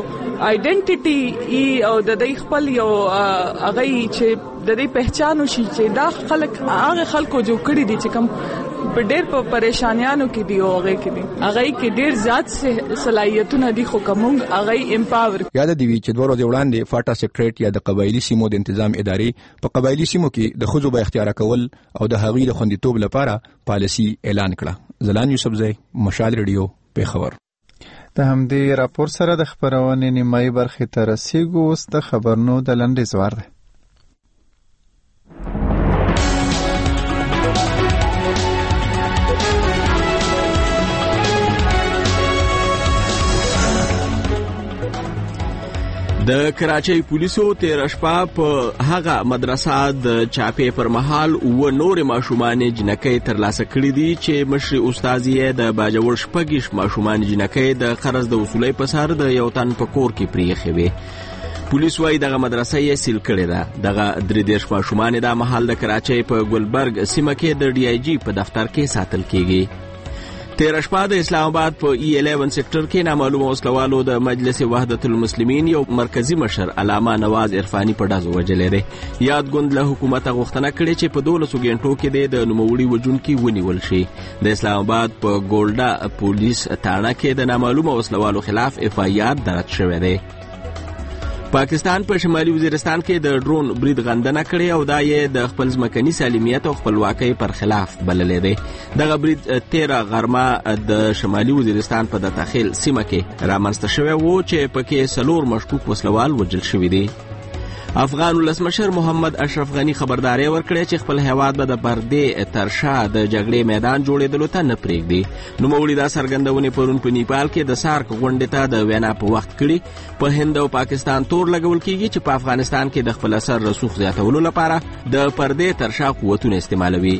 آیډنټیټي ای او د دې خپل یو هغه چې د دې پہچانو شي چې دا خلک هغه خلکو جو کړی دي چې کوم په ډېر په پریشانیانو کې دی او هغه کې دي هغه کې ډېر زیات صلاحیتونه دي خو کوم هغه امپاور یاد دی چې دوه ورځې وړاندې فاټا سیکریټریټ یا د قبایلی سیمو د تنظیم ادارې په قبایلی سیمو کې د خزو به اختیار کول او د هغوی د خوندیتوب لپاره پالیسی اعلان کړه. زلان یوسفزی مشال ریډیو پیښور. د همدې راپور سره د خبرونې نیمایي برخې ته رسیږو. اوس د خبرونو د لنډیز وار دی. د کراچۍ پولیسو تیر شپه په هغه مدرسه د چاپې پر مهال و نور ماشومان جنکۍ ترلاسه کړي دي چې مشر استاد یې د باجوړ شپږیش ماشومان جنکۍ د قرض د وصولۍ په سر د یو تن په کور کې پریښې وې. پولیس وايي دغه مدرسه یې سیل کړې ده. دغه درې دیرش ماشومان د مهال د کراچۍ په ګلبرګ سیمه کې د ډي آی جی په دفتر کې ساتل کیږي. تیر شپه د اسلام آباد په ای الیون سیکټر کې نامعلومه وسلوالو د مجلس وحدت المسلمین یو مرکزی مشر علامه نواز عرفانی په ډزو وجلې ده. یاد ګوند له حکومت غوښتنه کړې چې په دولسو غنټو کې د نوموړي وجونکي ونیول شي. د اسلام آباد په ګولډا پولیس تاڼه کې د نامعلومه وسلوالو خلاف اف آی آر درج شوی دی. پاکستان په شمالي وزیرستان کې د ډرون برید غندنه کړې او دا یې د خپل ځمکني سالمیت او خپلواکۍ پر خلاف بللې دی. دغه برید تیره غرمه د شمالي وزیرستان په د تخیل سیمه کې رامنځته شوی و چې پکې څلور مشکوک وسلوال وژل شوي دي. افغان ولسمشر محمد اشرف غنی خبرداري ورکړې چې خپل هیواد به د پردې تر شا د جګړې میدان جوړېدلو ته نه پرېږدي. نوموړي دا څرګندونې پرون په نیپال کې د سارک غونډې ته د وینا په وخت کړي. په هند او پاکستان تور لګول کیږي چې په افغانستان کې د خپل اثر رسوخ زیاتولو لپاره د پردې تر شا قوتونه استعمالوي.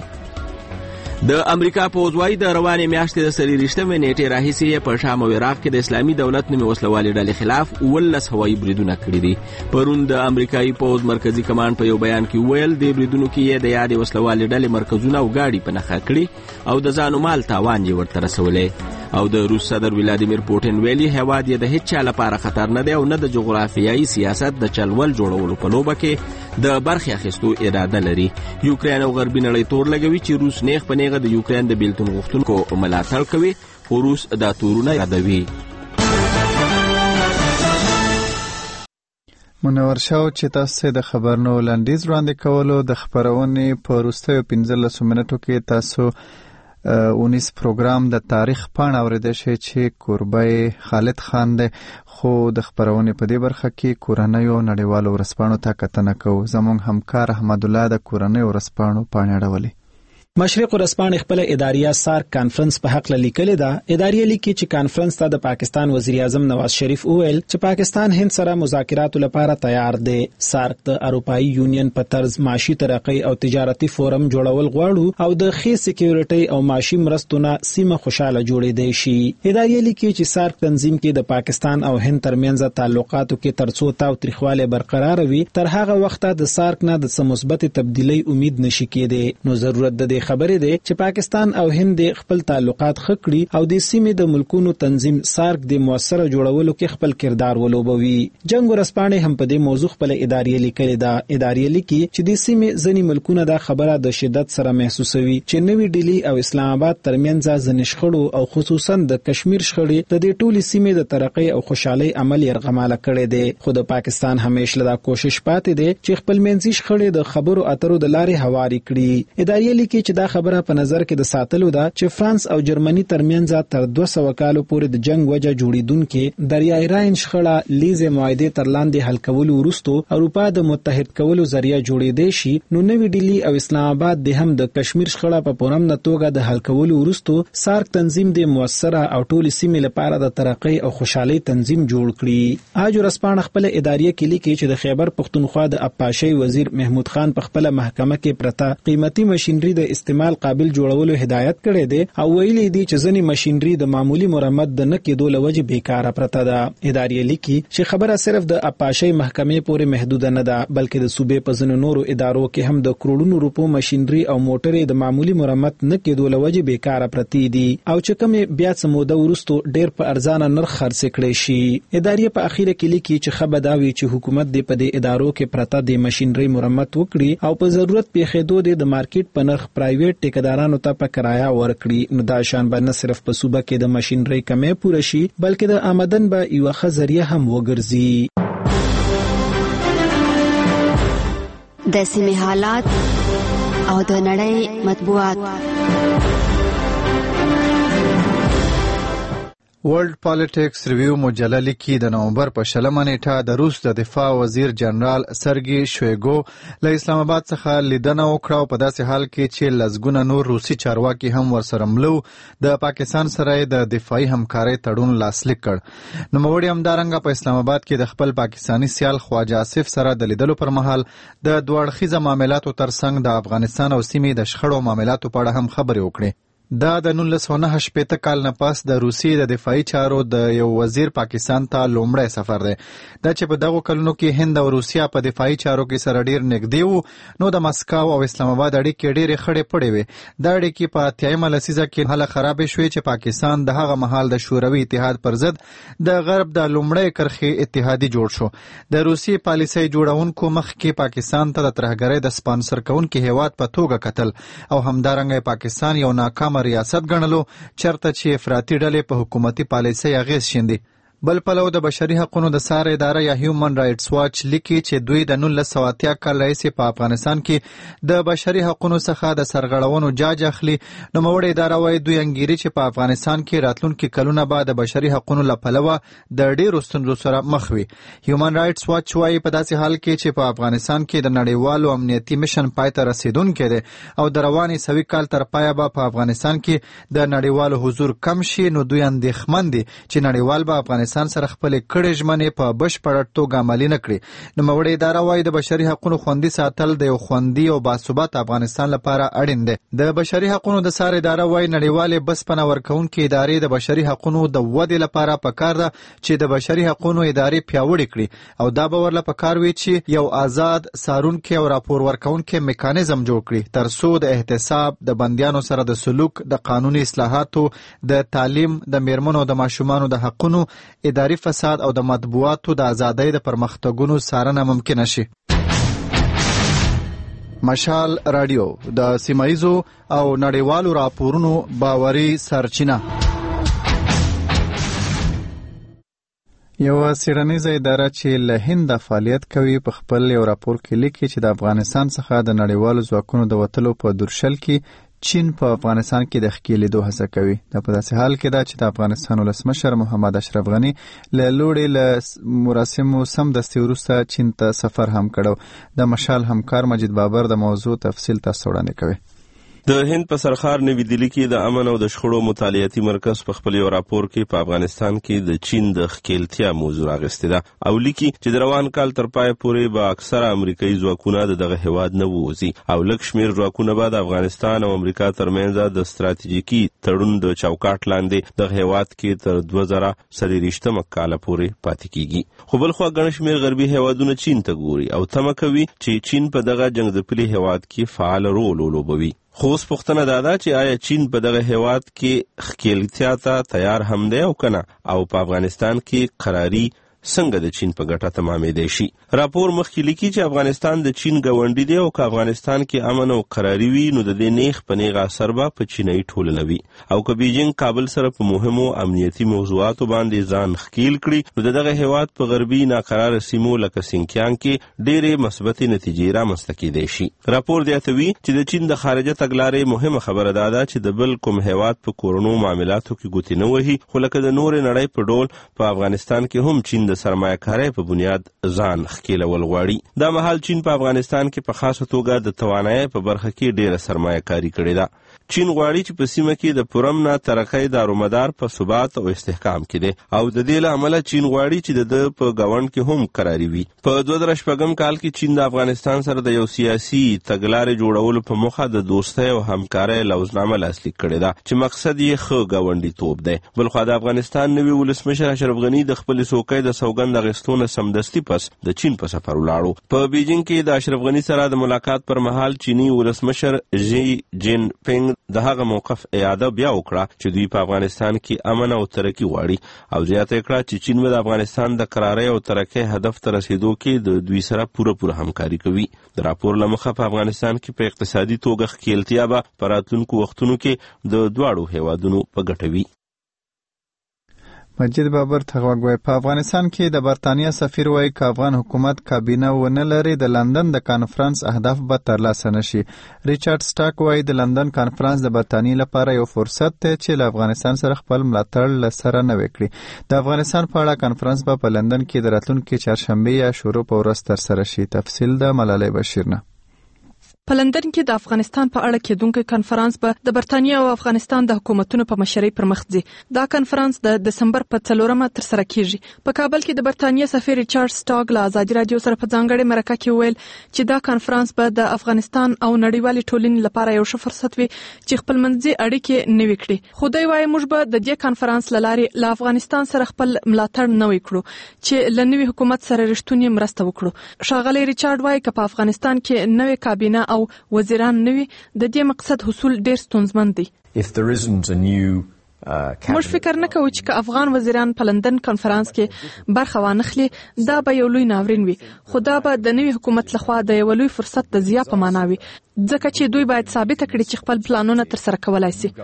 د امریکا پوځ وايي د روانې میاشتې د څلېرویشتمې نیټې راهیسې په شام او عراق کې د اسلامي دولت نومې وسلوالې ډلې خلاف اوولس هوایي بریدونه کړي دي. پرون د امریکایي پوځ مرکزي کمانډ په یو بیان کې وویل د بریدونو کې یې د یادې وسلوالې ډلې مرکزونه او ګاډي په نښه کړي او د ځان و مال تاوان یې ورته رسولی. او د روس صدر ولادیمیر پوټین ویلي هیواد یې د هیڅ چا لپاره خطر نه دی او نه د جغرافیایي سیاست د چلول جوړولو په لوبه کې د برخې اخیستو اراده لري. یوکرین او غربي نړۍ تور لګوي چې روس نیغ په نیغه د یوکرین د بیلتون غوښتونکو ملاتړ کوي خو روس دا تورونه یادوي. منور شاو چې تاسو د خبرونو لنډیز وړاندې کولو د خبرونې په وروستیو پنځلسو منټو کې تاسو اونیس پروګرام د تاریخ پاڼه اوریدل شي چې کوربای خالد خان دی خو د خبرونې په دې برخه کې کورنۍ او نړیوالو ورسپانو ته کتنه کوو. زموږ همکار احمد الله د کورنۍ ورسپانو پاڼه راولي. مشرق ورځپاڼې خپل اداریه سارک کانفرنس په حق لیکل دا اداریه لیکي چې کانفرنس ته د پاکستان وزیر اعظم نواز شریف وویل چې پاکستان هند سره مذاکرات لپاره تیار دی. سارک د اروپאי یونین په طرز معاشي ترقی او تجارتي فورم جوړول غواړو او د ښې سکیورټي او معاشي مرستونه سیمه خوشاله جوړېدای شي. اداریه لیکي چې سارک تنظیم کې د پاکستان او هند ترمنځ تعلقاتو کې ترڅو تاو تریخواله برقرار وي تر هغه وخته د سارک نه د مثبت تبدیلی امید نشي کېدی. نو ضرورت د خبرې ده چې پاکستان او هند خپل تعلقات خکړي او د سیمې د ملکونو تنظیم سارک د موثره جوړولو کې خپل کردار ولوبوي. جنگ ورځپاڼې هم په دې موضوع خپل اداریه لیکلې ده. اداریه لیکي چې د سیمې ځینې ملکونه دا خبره د شدت سره محسوسوي چې نوې ډیلی او اسلام آباد ترمنځ ځنې شخړو او خصوصا د کشمیر شخړې د دې ټولي سیمې د ترقی او خوشحالي عمل یرغماله کړي دي. خو د پاکستان همیشه دا کوشش پاتې دي چې خپل منځي شخړې د خبرو اترو د لارې هواري کړي. اداریه لیکي چې دا خبره په نظر کې د ساتلو ده چې فرانس او جرمني ترمنځ تر دوه سوه کالو پورې د جنگ وجه جوړیدونکو دریای راین شخړه لیزه معاهده تر لاندې حل کولو وروسته اروپا د متحد کولو ذریعہ جوړېدې شي. نو نوې ډیلی او اسلام آباد د هم د کشمیر شخړه په پورم نه توګه د حل کولو وروسته سارک تنظیم د موثره او ټول سیمې لپاره د ترقی او خوشحالي تنظیم جوړ کړي. اج ورځپاڼه خپل اداریه کې لیکي چې د خیبر پختونخوا د اپاشي وزیر محمود خان په خپل محکمه کې پرتا قیمتي ماشينري د استعمال قابل جوړولو هدایت کړی دی او ویلي دی چې ځنې ماشينري د معمولی مرمت د نه کېدو لوجه بیکاره پرته ده. اداریه لیکي چې خبره صرف د اپاشي محکمې پورې محدود نه ده بلکې د صوبې په ځینو نورو ادارو کې هم د کروڑونو روپو ماشينري او موټرې د معمولی مرمت نه کېدو لوجه بیکاره پرتی دي او چې کومه بیا سموده ورستو ډیر په ارزانه نرخ خرڅ کړي شي. اداریه په اخیره کې لیکي چې خبر داوي چې حکومت د په دې ادارو کې پرته د ماشينري مرمت وکړي او په ضرورت پیښېدو د مارکیټ په نرخ پرایویټ ټیکدارانو ته په کرایه ورکړي. نو دا شان به نه صرف په صوبه کې د ماشينري کمې پوره شي بلکې د آمدن به یو ښه ذریعہ هم وګرځي. د سیمې حالات او د نړۍ مطبوعات. ورلد پالیټکس ریویو مجله لیکي د نومبر په شلمه نیټه د روس د دفاع وزیر جنرال سرګي شویګو له اسلام آباد څخه لیدنه وکړه او په داسې حال کې چې لزګونه نور روسي چارواکي هم ورسره ملو د پاکستان سره د دفاعي همکارۍ تړون لاسلیک کړ. نوموړي همدارنګه په اسلام آباد کې د خپل پاکستانی سیال خواجه آصف سره د لیدلو پر مهال د دوه اړخیزه معاملاتو ترڅنګ د افغانستان او سیمې د شخړو معاملاتو په اړه هم خبرې وکړې. دا د نولس سوه نهه شپېته کال نه پس د روسیې د دفاعي چارو د یو وزیر پاکستان ته لومړی سفر دی. دا چې په دغو کلونو کې هند او روسیا په دفاعي چارو کې سره ډیر نږدې وو نو د مسکو او اسلام آباد اړیکې ډېرې خړې پړې وې. دا اړیکې په اتیایمه لسیزه کې هله خرابې شوې چې پاکستان د هغه مهال د شوروي اتحاد پر ضد د غرب د لومړۍ کرښې اتحادي جوړ شو. د روسیې پالیسۍ جوړونکو مخکې پاکستان ته د ترهګرۍ د سپانسر کوونکي هیواد په توګه کتل او همدارنګه پاکستان یو ناکام ریاست ګڼلو چرته چې افراطي ډلې په حکومتي پالیسۍ اغیز شیندي. بل پلو د بشري حقوقو د سار اداره یا هیومن رائټس واچ لیکي چې دوی د نولس سوه اتیا کال راهیسې په افغانستان کې د بشري حقوقو څخه د سرغړونو جاج اخلي. نوموړې اداره وايي دوی انګیري چې په افغانستان کې راتلونکي کلونه بعد د بشري حقوقو له پلوه د ډېرو ستونزو سره مخ وي. هیومن رائټس واچ وايي په داسې حال کې چې په افغانستان کې د نړیوالو امنیتي میشن پای ته رسیدونکی دی او د روانې سوي کال تر پایه به په افغانستان کې د نړیوالو حضور کم شي نو دوی اندېښمن دي چې نړیوال به افغانستان سره خپل کړې ژمنې په بشپړه توګه عملي نه کړي. نوموړې اداره وايي د بشري حقوقو خوندي ساتل د یو خوندي او باثباته افغانستان لپاره اړین دی. د بشري حقوقو د سار اداره وايي نړیوالې بسپنه ورکوونکې ادارې د بشري حقوقو د ودې لپاره پکار ده چې د بشري حقوقو ادارې پیاوړې کړي او دا به ورله پکار وي چې یو آزاد څارونکي او راپور ورکوونکي میکانیزم جوړ کړي ترڅو د احتساب د بندیانو سره د سلوک د قانوني اصلاحاتو د تعلیم د میرمنو د ماشومانو د حقوقو اداري فساد او د مطبوعاتو د ازادۍ د پرمختګونو څارنه ممکن شي. مشال رادیو د سیمایزو او نړیوالو راپورونو باوري سرچینه. یو څېړنیزه اداره چې له هند فعالیت کوي په خپل یو راپور کې لیکي چې د افغانستان څخه د نړیوالو ځواکونو د وتلو په درشل کې چین په افغانستان کې د ښکېلېدو هڅه کوي. دا په داسې حال کې ده چې د افغانستان ولسمشر محمد اشرف غني له لوړې له مراسمو سمدستي وروسته چین ته سفر هم کړو. د مشال همکار مجید بابر د موضوع تفصیل تاسو وړاندې کوي. د هند په سرخار نوی دلی کې د امن او د شخړو مطالعاتي مرکز په خپل یو راپور کې په افغانستان کې د چین د ښکیلتیا موضوع راغستې ده او لیکي چې د روان کال تر پای پورې به اکثره امریکایي ځواکونه د دغه هیواد نه ووځي او لږ شمېر ځواکونه به د افغانستان او امریکا ترمنځ د ستراتیژیکي تړون د چوکاټ لاندې دغه هیواد کې تر دوه زره څلېرویشتمه کاله پورې پاتې کیږي. خو بل خوا ګڼ شمېر غربي هیوادونه چین ته ګوري او تمه کوي چې چین په دغه جنګځپلي هیواد کې فعال رول ولوبوي. خو اوس پوښتنه دا ده چې آیا چین په دغه هیواد کې ښکیلتیا ته تیار هم دی او کنه او په افغانستان کې قراري څنګه د چین په ګټه تمامېدی شي. راپور مخکې لیکي چې افغانستان د چین ګاونډی دی او که افغانستان کې امن او قراري وي نو د دې نیغ په نیغه اثر به په چینایي ټولنه وي او که بیجینګ کابل سره په مهمو امنیتي موضوعاتو باندې ځان ښکیل کړي نو د دغه هیواد په غربي ناقراره سیمو لکه سینکیانګ کې ډېرې مثبتې نتیجې رامنځته کیدی شي. راپور زیاتوي چې د چین د خارجه تګلارې مهمه خبره دا ده چې د بل کوم هیواد په کورونو معاملاتو کې ګوتې نه وهي خو لکه د نورې نړۍ په ډول په افغانستان کې هم چین د سرمایه کارۍ په بنیاد ځان ښکیلول غواړي. دا مهال چین په افغانستان کې په خاصه توګه د توانایۍ په برخه کې ډېره سرمایه کاري کړې ده. چین غواړي چې په سیمه کې د پرم نه ترقۍ دارومدار په ثبات او استحکام کې دی او د دې له امله چین غواړي چې د ده په ګاونډ کې هم قراري وي. په دوه زره شپږم کال کې چین د افغانستان سره د یو سیاسي تګلارې جوړولو په موخه د دوستۍ او همکارۍ لوزنامه لاسلیک کړې ده چې مقصد یې ښه ګاونډیتوب دی. بلخوا د افغانستان نوي ولسمشر اشرف غني د خپلې څوکۍ د سوګند اخیستو نه سمدستي پس د چین په سفر ولاړو. په بیجینګ کې د اشرف غني سره د ملاقات پر مهال چینی ولسمشر ژی جین پینګ د هغه موقف اعاده بیا وکړه چې دوی په افغانستان کې امن او ترقي غواړي او زیاته کړه چې چین به د افغانستان د قرارۍ او ترقۍ هدف ته رسیدو کې د دوی سره پوره پوره همکاري کوي. د راپور له مخه په افغانستان کې په اقتصادي توګه ښکیلتیا به په راتلونکو وختونو کې د دواړو هیوادونو په ګټه وي. مجید بابر تغوګوي په افغانستان کې د برتانیا سفیر وایي چې افغان حکومت کابینه ونه لري د لندن د کانفرنس اهداف به ترلاسه نشي. ریچارډ سټاک وایي د لندن کانفرنس د برتانیې لپاره یو فرصت دی چې له افغانستان سره خپل ملاتړ له سره نوی کړي. د افغانستان په اړه کانفرنس به په لندن کې د راتلونکي چهارشنبې یا شروع په ورځ ترسره شي. تفصیل د ملالۍ بشیر نه. په لندن کې د افغانستان په اړه کېدونکو کانفرنس به د برتانیا او افغانستان د حکومتونو په مشرۍ پر مخ ځي. دا کانفرنس د دسمبر په څلورمه تر سره کیږي. په کابل کې د برتانیا سفیر ریچارډ سټاک له ازادي رادیو سره په ځانګړي مرکه کې ویل چې دا کانفرنس به د افغانستان او نړیوالې ټولنې لپاره یو ښه فرصت وي چې خپلمنځي اړیکې نوي کړي. خو دوی وايي موږ به د دې کانفرنس له لارې له افغانستان سره خپل ملاتړ نوي کړو چې له نوي حکومت سره رښتونی مرسته وکړو. ښاغلی ریچارډ وايي چې په افغانستان کې نوې کابینه او وزیران نوي د دې مقصد حصول ډیر ستونزمن دی. موږ فکر نه کوو چې افغان وزیران په لندن کانفرنس کې برخه وانخلي دا به یو لوی ناورین وي خو دا به د نوي حکومت لخوا د یو لوی فرصت د ضیا په معنا وي ځکه چې دوی باید ثابت کړي چې خپل پلانونه تر سره کولای شي.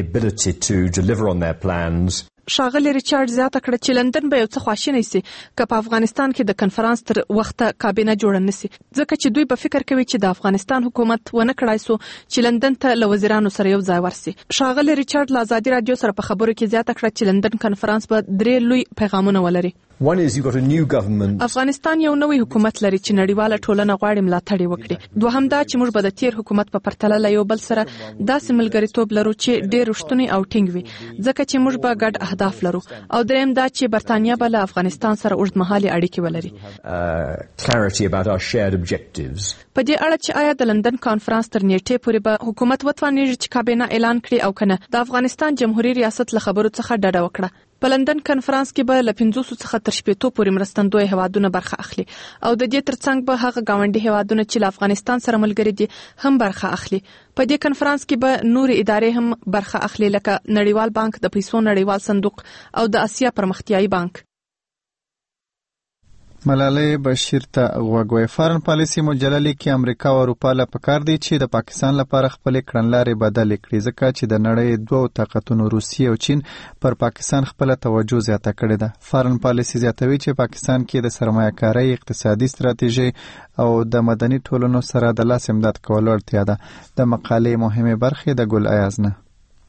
ښاغلی ریچارډ زیاته کړه چې لندن به یو څه خواشینی شي که په افغانستان کې د کنفرانس تر وخته کابینه جوړه نشي ځکه چې دوی به فکر کوي چې د افغانستان حکومت ونه کړای سو چې لندن ته له وزیرانو سره یو ځای ورسي. ښاغلی ریچارډ له ازادي رادیو سره په خبرو کې زیاته کړه چې لندن کنفرانس به درې لوی پیغامونه ولري. افغانستان یو نوی حکومت لري چې نړیواله ټولنه غواړي ملاتړ وکړي. دوهم دا چې موږ به د تیر حکومت په پرتله له یو بل سره داسې ملګرتوب لرو چې ډېر رښتونی او ټینګ وي ځکه چې موږ به ګډ اهداف لرو. او دریم دا چې برتانیا به له افغانستان سره اوږدمهالي اړیکې ولري. په دې اړه چې آیا د لندن کانفرنس تر نیټې پورې به حکومت وتوانیږي چې کابینه اعلان کړي او کنه د افغانستان جمهوریت ریاست له خبرو څخه ډډه وکړه. په لندن کانفرنس کې به له پنځوسو څخه تر شپېتو پورې مرستندوی هیوادونه برخه اخلي او د دې ترڅنګ به هغه ګاونډي هیوادونه چې له افغانستان سره ملګري دي هم برخه اخلي. په دې کانفرنس کې به نور ادارې هم برخه اخلي لکه نړیوال بانک، د پیسو نړیوال صندوق او د اسیا پرمختیایي بانک. ملالۍ بشیر ته غوږوي. فارن پالیسي مجللې کې امریکا او اروپا له پکار دي چې د پاکستان لپاره خپل کړنلارې بدلې کړي ځکه چې د نړۍ دوه طاقتونو روسیې او چین پر پاکستان خپل توجه زیاته کړې ده. فارن پالیسي زیاتوي چې پاکستان کې د سرمایه‌کارۍ، اقتصادي ستراتیژي او د مدني ټولنو سره د لاس امداد کولو اړتیا ده. د مقالې مهمه برخه د ګل ایاز نه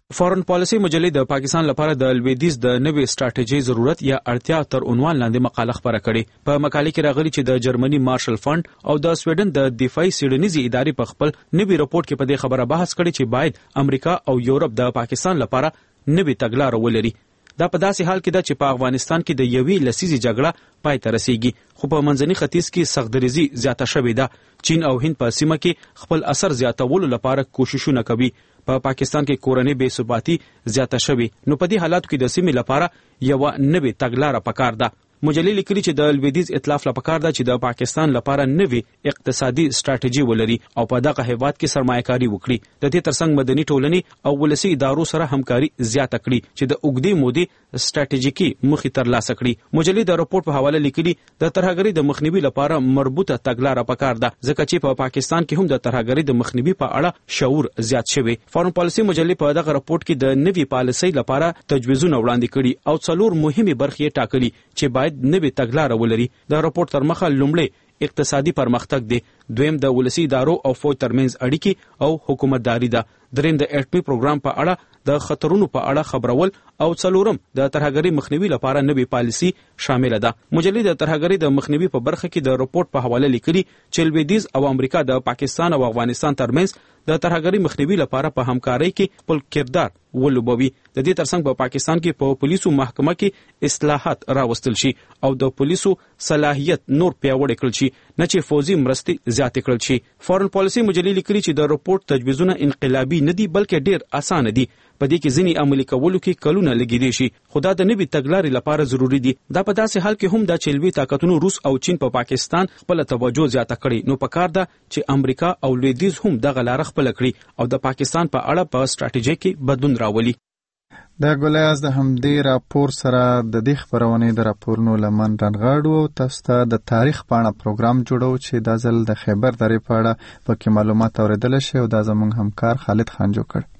فارن پالیسي مجلې د پاکستان لپاره د لویدیز د نوې سټریټیجي ضرورت یا اړتیا تر عنوان لاندې مقاله خبره کړې. په مقالې کې راغلي چې د جرمني مارشل فند او د سویډن د دفاعي سیډنیزي ادارې په خپل نوې رپورت کې په دې خبره بحث کړي چې باید امریکا او یورپ د پاکستان لپاره نوې تګلارې ولري. دا په داسې حال کې ده چې په افغانستان کې د یوې لسیزې جګړه پای ته رسیږي، خو په منځني ختیځ کې سختدریزي زیاته شوې ده. چین او هند په سیمه کې خپل اثر زیاتولو لپاره کوششونه کوي. په پا پاکستان کې کورنۍ بې ثباتي زیاته شوې، نو په دې حالاتو کې د سیمې لپاره یوه نوې تګلاره پکار ده. مجلې لیکلي چې د لویدیز ائتلاف لپاره پکار ده چې د پاکستان لپاره نوې اقتصادي ستراتیژي ولري او په دغه هیواد کې سرمایه‌کاري وکړي. د دې ترڅنګ مدني ټولنې او ولسي ادارو سره همکاري زیاته کړي چې د اوږدې مودې ستراتیژیکي موخې ترلاسه کړي. مجلې د راپور په حواله لیکلي د ترهګرۍ د مخنیوي لپاره مربوطه تګلاره پکار ده، ځکه چې په پاکستان کې هم د ترهګرۍ د مخنیوي په اړه شعور زیات شوی. فارن پالیسي مجلې په دغه راپور کې د نوې پالیسۍ لپاره تجویزونه وړاندې کړي او څلور مهمه برخې ټاکلي چې باید نوې تګلاره ولري. د راپور تر مخه لومړی اقتصادي پرمختګ دی، دویم د ولسي ادارو او فوج ترمنځ اړیکې او حکومتداري ده، دریم د اټومي پروګرام په اړه د خطرونو په اړه خبرول او څلورم د ترهګرۍ مخنیوي لپاره نوې پالیسي شامل ده. مجلې د ترهګرۍ د مخنیوي په برخه کې د راپور په حواله لیکلي چې لویدیز او امریکا د پاکستان او افغانستان ترمنځ د ترهګرۍ مخنیوي لپاره په همکارۍ کې خپل کردار ولوبوي. د دې ترڅنګ په پاکستان کې په پولیسو محکمه کې اصلاحات راوستل شي او د پولیسو صلاحیت نور پیاوړی کړل شي، نه چې فوزي مرستې زیاتې کړل شي. فارن پالیسي مجلې لیکلي چې د راپور تجویزونه انقلابي نه دي بلکې ډیر اسانه دي. په دې کې ځینې عملي کولو کې کلونه لګیدي شي، خو دا د نوې تګلارې لپاره ضروری دي. دا په داسې حال کې هم دا چې لوی طاقتونو روس او چین په پا پاکستان خپل توجه زیاته کړي، نو پکار ده چې امریکا او لویدیز هم دغه لار خپل کړي او د پاکستان په اړه په سټریټیژي کې بدلون راولي. د ګولیاز د همدې راپور سره د دې خبرونې د راپورونو لمن رنغاړو او تاسو ته د تاریخ پاڼه پروګرام جوړو چې د ځل د خیبر درې په اړه پکې معلومات اوریدل شي او دا زموږ همکار خالد خان جوړ کړ.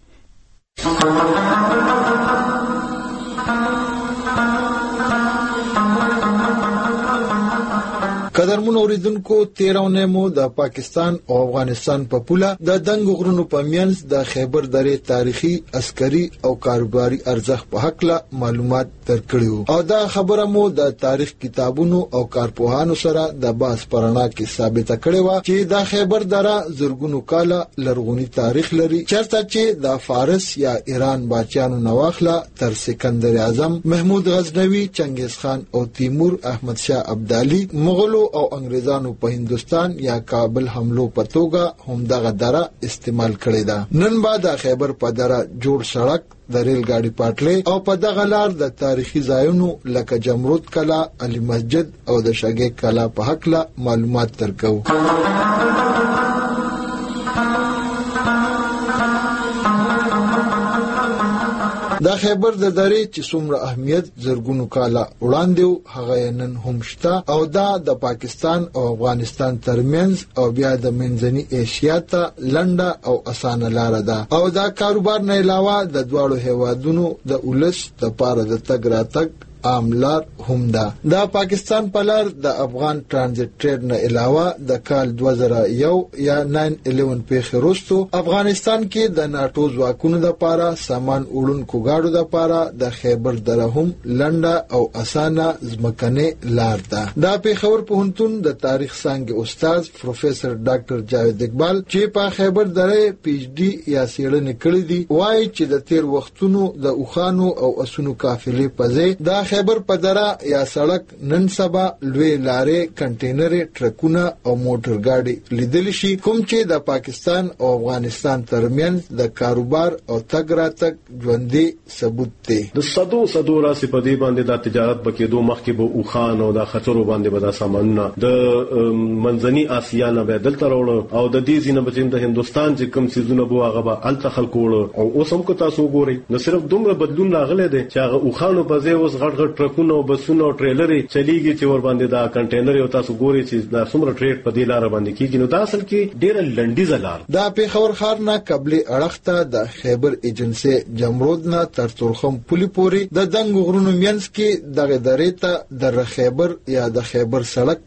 قدرمن اوریدونکو، تیرونه مو د پاکستان او افغانستان په پوله د دنګ غرونو په میانس د خیبر درې تاریخي، عسکري او کاروباري ارزښت په حق له معلومات درکړیو او دا خبره مو د تاریخ کتابونو او کارپوهانو سره د باس پرانا کې ثابته کړې و چې د خیبر دره زرګونو کاله لرغونی تاریخ لري، چرته چې د فارس یا ایران بچیانو نواخله تر سکندر اعظم، محمود غزنوي، چنگیز خان او تیمور احمد شاه ابدالي، مغولو او انګريزانو په هندستان یا کابل حملو په توګه هم دغه دره استعمال کړې ده. نن بعد د خیبر په دره جوړ سړک، د ریل ګاډي پټلۍ او په دغه لار د تاریخي ځایونو لکه جمرود کلا، علي مسجد او د شګې کلا په حق له معلومات درکو. دا خیبر د درې چې څومره اهمیت زرګونو کاله وړاندې هغه نن هم شته او دا د پاکستان او افغانستان ترمنځ او بیا د منځني ایشیا ته لنډه او اسانه لار ده او دا کاروبار نه علاوه د دواړو هیوادونو د ولس لپاره د تګ راتګ عام لار هم ده. دا پاکستان په لار د افغان ترانزیت ټریډ نه علاوه د کال دوه زره یو یا ناین الیون پیښې وروسته افغانستان کې د ناټو ځواکونو لپاره سامان وړونکو گاډو لپاره د خیبر دره هم لنډه او اسانه ځمکنۍ لار ده. دا پیښور پوهنتون د تاریخ څانګې استاد پروفیسور ډاکټر جاوید اقبال چې په خیبر دره پی ایچ ډي یا څېړنې کړې دي وایي چې د تیر وختونو د اوخانو او اسونو قافلې په ځای د خیبر په دره یا سړک نن سبا لوی لارې، کنټینرې، ټرکونه او موټر ګاډي لیدل شي، کوم چې د پاکستان او افغانستان ترمنځ د کاروبار او تګ راتګ ژوندۍ ثبوت دی. د صدو صدو راسي په دې باندې د تجارت بکېدو مخکې به اوخان او د خطرو باندې به د سامانونه د منځني آسیا نه به دلته راوړل او د دې ځینې بچیم د هندستان چې کوم سيزونه بو هغه به الته خلکو وړل او اوس هم کو تاسو ګورئ نو صرف دومره بدلون راغلی دی چې هغه اوخانو په ځای اوس غټ غټ ټرکونه او بسونه او ټریلرې چلیږي چې ور باندې دا کنټینر او تاسو ګورئ چې دا څومره ټریډ په دې لار باندې کیږي. نو دا اصل کې ډېر لنډیزه لار دا پیښور ښار نه قبلي اړخته د خیبر ایجنسی جمرود نه تر تورخم پولي پوري د دنګ غرونو مینس کې دغه درې ته د خیبر یا د خیبر سړک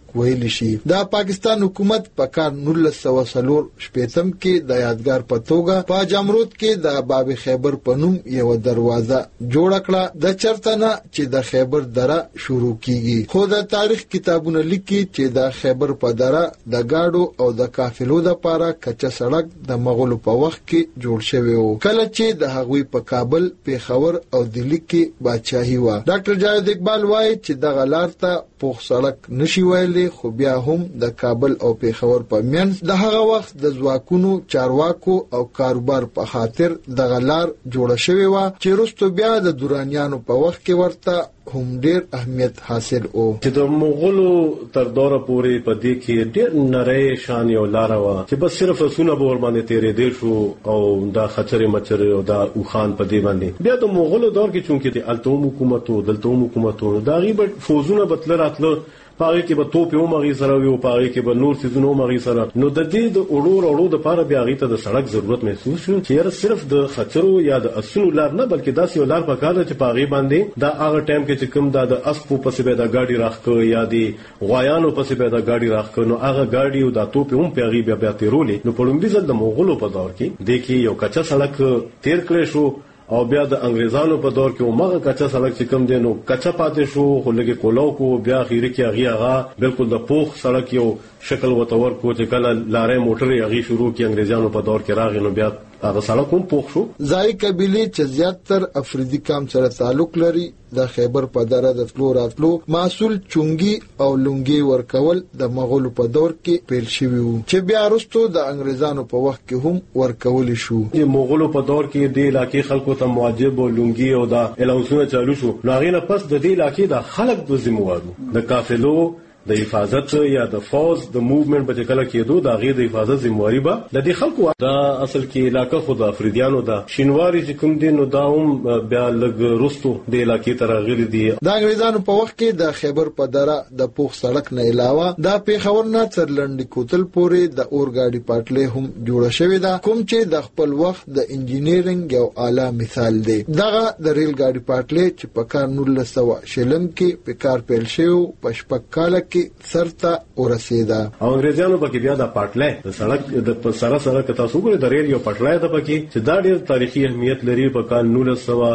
ویل شي. د پاکستان حکومت په کال نولس سوه څلور شپږم کې د یادګار په توګه په جمرود کې د باب خیبر په نوم یو دروازه جوړ کړه د چرته نه چې د خیبر دره شروع کیږي. خو د تاریخ کتابونه لیکي چې د خیبر په دره د گاډو او د قافلو لپاره کچا سړک د مغولو په وخت کې جوړ شوی و کله چې د هغوی په کابل، پیښور او دلی کې بادشاہي و. ډاکټر جاوید اقبال وایي چې د غلار ته پوخ سړک نشي ویلي، خو بیا هم د کابل او پیښور په منځ د هغه وخت د ځواکونو، چارواکو او کاروبار په خاطر د غلار جوړه شوی و چې وروسته بیا د دورانیانو په وخت کې ورته هم ډیر اهمیت حاصل او چې د مغولو تر دوره پورې په دې کې ډیر نری شان یو لار و چې بس صرف رسونه به ور باندې تیرې دي شو او دا خچرې مچرې او دا اوخان په دې باندې. بیا د مغولو دور کې چونکې د التوم حکومت او دلتوم حکومت دا غیب فوزونه بتل راتلو پاره کې به توپ یو مغي سره وي او پاره کې به نور سيزونو مغي سره نو د دې د اورور اورو د پاره بیا غي ته د سړک ضرورت محسوس شو چې صرف د خچرو یا د اسونو لار نه بلکې داسې ولار په کار چې پاغي باندې دا هغه ټایم کې چې کوم د اسپو پسې به د گاډي راخکو یا د غوایانو پسې به د گاډي راخکو نو هغه گاډي او د توپ هم پیغي بیا بیا تیرولې نو په لومبي ځل د مغولو په دور کې د کې یو کچا سړک تیر کړی شو او بیا د انګريزانو په دور کې عمره کچا سړک چې کم دینو کچا پاتې شو خو لګي کولو کو بیا اخیری کې هغه هغه بالکل د پوخ سړک یو شکل وتور کو چې کله لارې موټرې هغه شروع کې انګريزانو په دور کې راغی نو بیا هغه سړک هم پوخ شو. ځای قبيله چې زیاتر افریدي قام سره تعلق لري د خیبر په دره د فلور اتلو محصول چونګي او لونګي ورکول د مغولو په دور کې پیل شوی وو چې بیا وروسته د انګريزانو په وخت کې هم ورکول شو. د مغولو په دور کې د علاقې خلکو ته مواجب او لونګي او دا الاونسونه چالو شو. لاغې نه پس د دې علاقې د خلک د ذمہوارو د قافلو د حفاظت یا د فوز د موومېنټ په کله کېدو د غیر د حفاظت ذمہواری به د دې خلکو دا اصل کې علاقې خود افریدیانو دا شینواری چې کوم دي نو دا هم بیا لګ رستو د علاقې تر غیر دي. د انګريزانو په وخت کې د خیبر په دره د پوخ سړک نه علاوه د پیښور نه تر لنډی کوتل پورې د اورګاډي پټلۍ هم جوړه شوې ده کوم چې د خپل وخت د انجینیرینګ یو اعلی مثال دی. دغه د ریل ګاډي پټلۍ چې په کال نولس سوه شلم کې په کار پیل شو په شپږ کال کې سرته ورسیدا او انګريزانو پکې بیا د پټلۍ د سړک د سره سره تاسو ګورئ د ریل یو پټلۍ د پکې چې دا ډېر تاریخي اهمیت لري په کال نولس سوه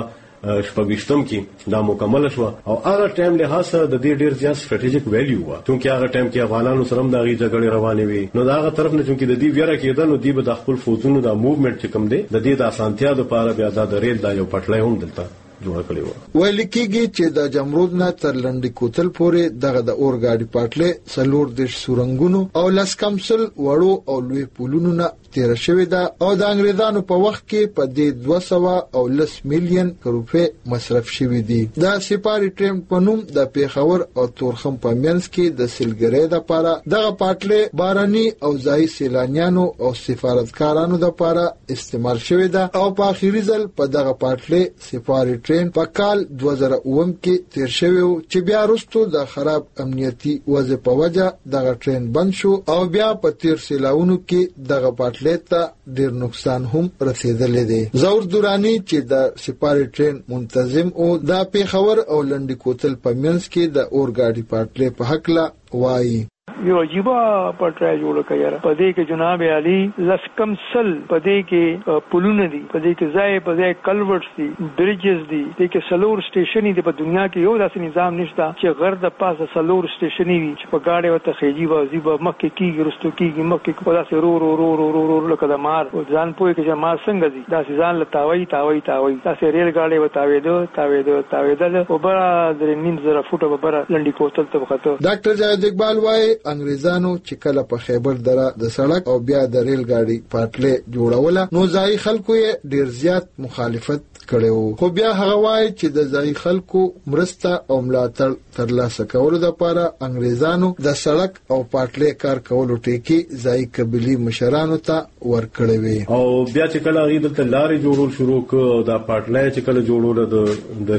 شپږشتم کې دا مکمل شو او هغه ټایم له حساسه د دې ډېر زیات سټریټیجیک ویلیو و چې هغه ټایم کې افغانانو سره د غي جګړې روانې وي نو دا هغه طرف نه چې د دې ویره کېدل نو دی به د خپل فوجونو د موومېنټ چې کوم دی د دې د اسانتیا لپاره بیا د ریل دا یو پټلۍ هم دلته جوړ کړی و. ویل کېږي چې د جمرود نه تر لنډی کوتل پورې دغه د اورګاډي پټلۍ څلور دیش سورنګونو او لاس کمسل وړو او لوی پولونو نه تیر شوې ده او د انګريزانو په وخت کې په دې دوه سوه او لس میلیون روپۍ مصرف شوې دي. د سپاری ټرین په نوم د پیښور او تورخم په منځ کې د سیلګرۍ لپاره دغه پټلۍ باراني او ځای سیلانیانو او سفارتکارانو لپاره استعمال شوې ده او په اخیری ځل په دغه پټلۍ سپاری ټرین په کال دوه زره اووه کې تیر شوی چې بیا وروسته د خراب امنیتي وضع په وجه دغه ټرین بند شو او بیا په تیر سیلاونو کې دغه پټلۍ ته ډیر نقصان هم رسیدلی دی. زور دورانی چې د سپاری ټرین منتظم او د پیښور او لنډی کوتل په منځ کې د اورګاډي پټلۍ په حق لا وایي. یو عجیبه پټلۍ جوړه کړه په دې کې جناب علي لسکم سل په دې کې پلونه دي په دې کې ځای په ځای کلورټس دي بریجز دي دې کې سلور سټیشن دي په دنیا کې یو داسې نظام نشته چې غر د پاسه سلور سټیشن وي چې په گاډي وته خېجی وازی به مکه کېږي رستو کېږي مکه په داسې رو رو رو رو رو رو لکه د مار ځان پوي کې چې ما څنګه دي داسې ځان لتاوي تاوي تاوي داسې ریل گاډي وتاوي دو تاوي دو تاوي دل او بر درې نیم زره فوټه به بر لنډي کوتل ته وخته. ډاکټر جاوید اقبال وايي انګريزانو چې کله په خیبر دره د سړک او بیا د ریل ګاډي پټلۍ جوړوله نو ځای خلکو یې ډیر زیات مخالفت کړو خو بیا هغه وایي چې د ځای خلکو مرسته او ملاتړ ترلاسه کولو لپاره انګريزانو د سړک او پټلۍ کار کولو ټکی ځای قبيلي مشرانو ته ورکړې وي او بیا چې کله غي د لارې جوړول شروع کړ د پټلۍ چې کله جوړول د ریل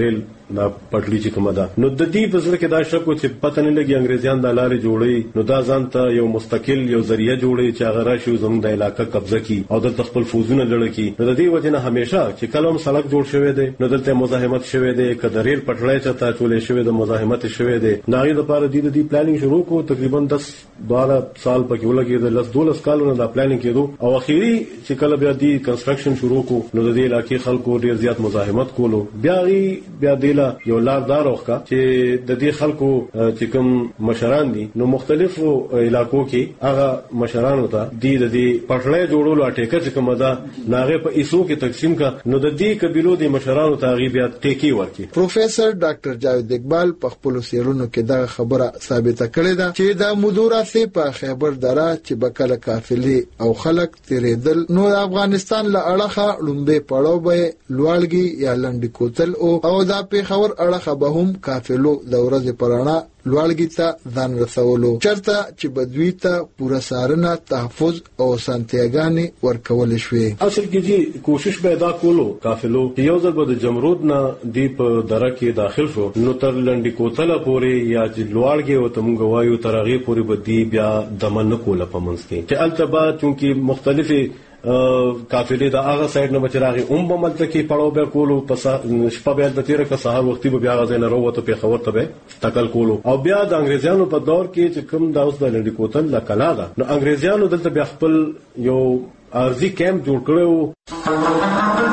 دا پټلی چې کومه ده نو د دې په ځل کې دا شک چې پته نه لګي انګريزيان د لارې جوړي نو دا ځان ته یو مستقل یو ذریعہ جوړي چې هغه راشي زموږ د علاقې قبضه کی او د خپل فوزونه لړ کی نو د دې وجه نه همیشه چې کلم سړک جوړ شوی دی نو دلته مزاحمت شوی دی کله ریل پټلای چتا چولې شوی د مزاحمت شوی دی ناغي د پاره د دې پلانینګ شروع کو تقریبا دس بارہ سال پکې ولګي د لس دولس کالونو د پلانینګ کېدو او اخیری چې کله بیا د کنستراکشن شروع کو نو د دې علاقې خلکو ډیر زیات مزاحمت کولو بیا بیا دیلا یو لاردار وخا چې د دې خلکو چې کوم مشران دي نو مختلفو علاقو کې هغه مشرانو ته د دې پټلای جوړولو اټیکه چې کومه ده ناغه په ایسو کې تقسیم کا نو د دې قبيلو د مشرانو ته غیبیا ټیکی ورکي پروفیسور ډاکټر جاوید اقبال په خپل سیرونو کې دا خبره ثابته کړې ده چې د مدوراسي په خیبر دره چې بکله قافلې او خلک تیرېدل نو افغانستان له اړخه لومبه پړاو به لوړګي یا لنډی کوتل او دا په خبر اړخه به هم قافلو د ورځې پرانا لوړګي ته ځان رسولو چرته چې بدوی ته پوره سارنه تحفظ او سانتیاګانی ورکول شوې اصل کې جی کوشش به ادا کولو قافلو یو ځل به د جمرود نه دی په دره کې داخل شو نو تر لنډی کوتله پورې یا چې لوړګي او تمغه وایو ترغه پورې بدی بیا دمن کوله پمنس کې چې التبا چونکی مختلفه قافلې دا هغه سایډ نه بچراغي اوم بملته کې پړاو به کولو پس شپه به د تیر کا سهار وختي به بیا غزنه وروته په خبر ته تکل کولو او بیا د انګريزانو په دور کې چې کوم دا اوس د لنډی کوتل لا کلا ده نو انګريزانو دلته بیا خپل یو ارزي کیمپ جوړ کړو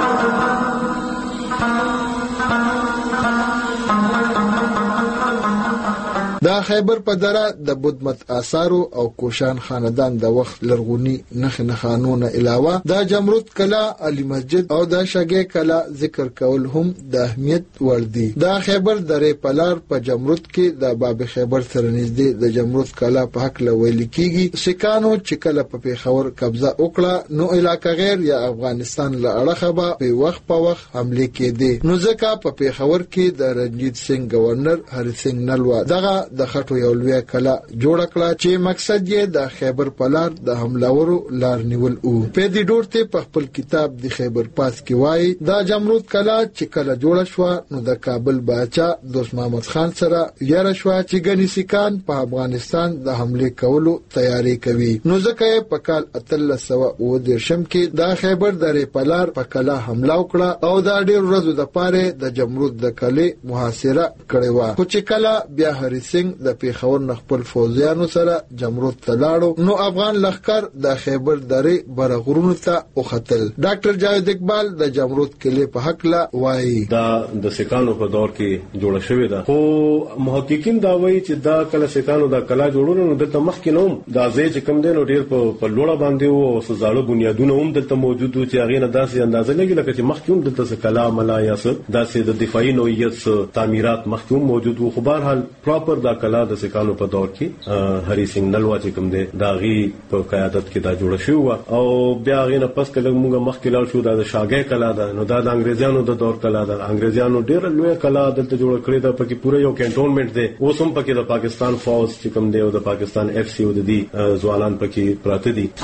دا خیبر په دره د بدمت آثارو او کوشان خاندان د وخت لرغونی نخ نخانونه علاوه د جمرود کلا علي مسجد او د شګې کلا ذکر کول هم د اهمیت ور دي دا خیبر درې پلار په جمرود کې د باب خیبر سره نږدې د جمرود کلا په حق لویل کیږي سکانو چې کله په پیښور قبضه وکړه نو علاقې غیر یا افغانستان له اړخه به په وخت په وخت حمله کېدې نو ځکه په پیښور کې د رنجیت سنگ گورنر هری سنگ نلوا دغه د خټو یو لوی کلا جوړ کړه چې مقصد یې د خیبر پلار د حملورو لار نیول او په دې ډورته په خپل کتاب د خیبر پاس کې وایي دا جمرود کلا چې کله جوړ شو نو د کابل بادشاہ دوست محمد خان سره یاره شو چې ګنی سکان په افغانستان د حمله کولو تیاری کوي نو ځکه په کال اتلس سوه او درشم کې د خیبر درې پلار په کلا حمله وکړه او دا ډیر ورځې د پاره د جمرود د کلې محاصره کړې و خو چې کلا بیا هری سنگ د پیښور نخپل فوجیانو سره جمرود تلاړو نو افغان لخر د خیبر درې برغرونو ته اوختل ډاکټر جاوید اقبال د جمرود کلی په حق لا وایي دا د سکانو په دور کې جوړ شوی دا خو محققین دا وایي چې دا کله سکانو دا کلا جوړول نو د مخکې نوم دا ځای چې کم دین ډیر په لوړه باندې وو او سزاړو بنیادونه هم دلته موجود وو چې هغه نه داسې اندازه لګي لکه چې مخکې هم دلته کلا ملا یا څه داسې د دفاعي نوعیت تعمیرات مخکې هم موجود وو خو بهر حال پراپر دا کلا د سکانو په دور کې هری سنگ نلوا چې کوم دی دا غي په قیادت کې دا جوړ شو او بیا غي نه پس کله موږ مخکې لاړ شو دا د شاګې کلا ده نو دا د انګريزانو د دور کلا ده انګريزانو ډېر لوی کلا دلته جوړ کړې ده پکې پوره یو کینټونمنت دی اوس هم پکې د پاکستان فوج چې کوم دی او د پاکستان اف سی او د دې ځوانان پکې پراته دي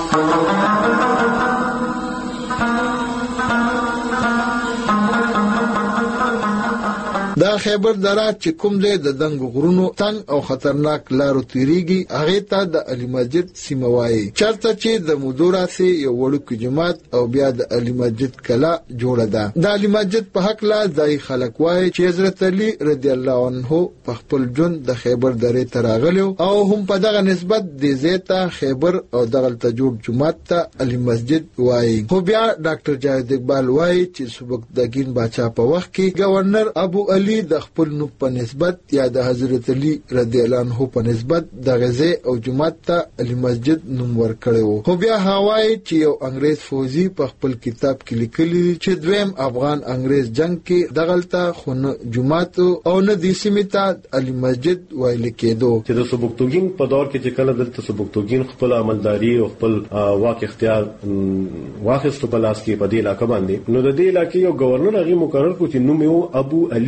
دا خیبر دره چې کوم ځای د دنګ غرونو تنگ او خطرناک لارو تیریږي هغه ته د علي مسجد سیمه وایي چرته چې د مدوراسي یو وړوکی جماعت او بیا د علي مسجد کلا جوړه ده د علي مسجد په حق لا ځای خلک وایي چې حضرت علي رضی الله عنه په خپل ژوند د خیبر درې تراغلو او هم په دغه نسبت د زیته خیبر او دغه ته جوړ جماعت ته علي مسجد وایي خو بیا ډاکټر جاوید اقبال وایي چې سبکتګین بادشاہ په وخت کې گورنر ابو علي د خپل نوم په نسبت یا د حضرت علي رضی الله عنه په نسبت د غزه او جماعت ته علي مسجد نوم ورکړو خو بیا هواي چې یو انګريز فوجي په خپل کتاب کې لیکلي چې دویم افغان انګريز جنگ کې دغلطه خونه جماعت او نه د سیمه علي مسجد ویل کېدو چې د سبکتګین په دور کې چې کله دلته سبکتګین خپل عملداري او خپل واک اختیار واخیستو په لاس کې په دې علاقې باندې نو د دې علاقې یو گورنر هغه مقرر کړ چې نوم یې ابو علي نو دا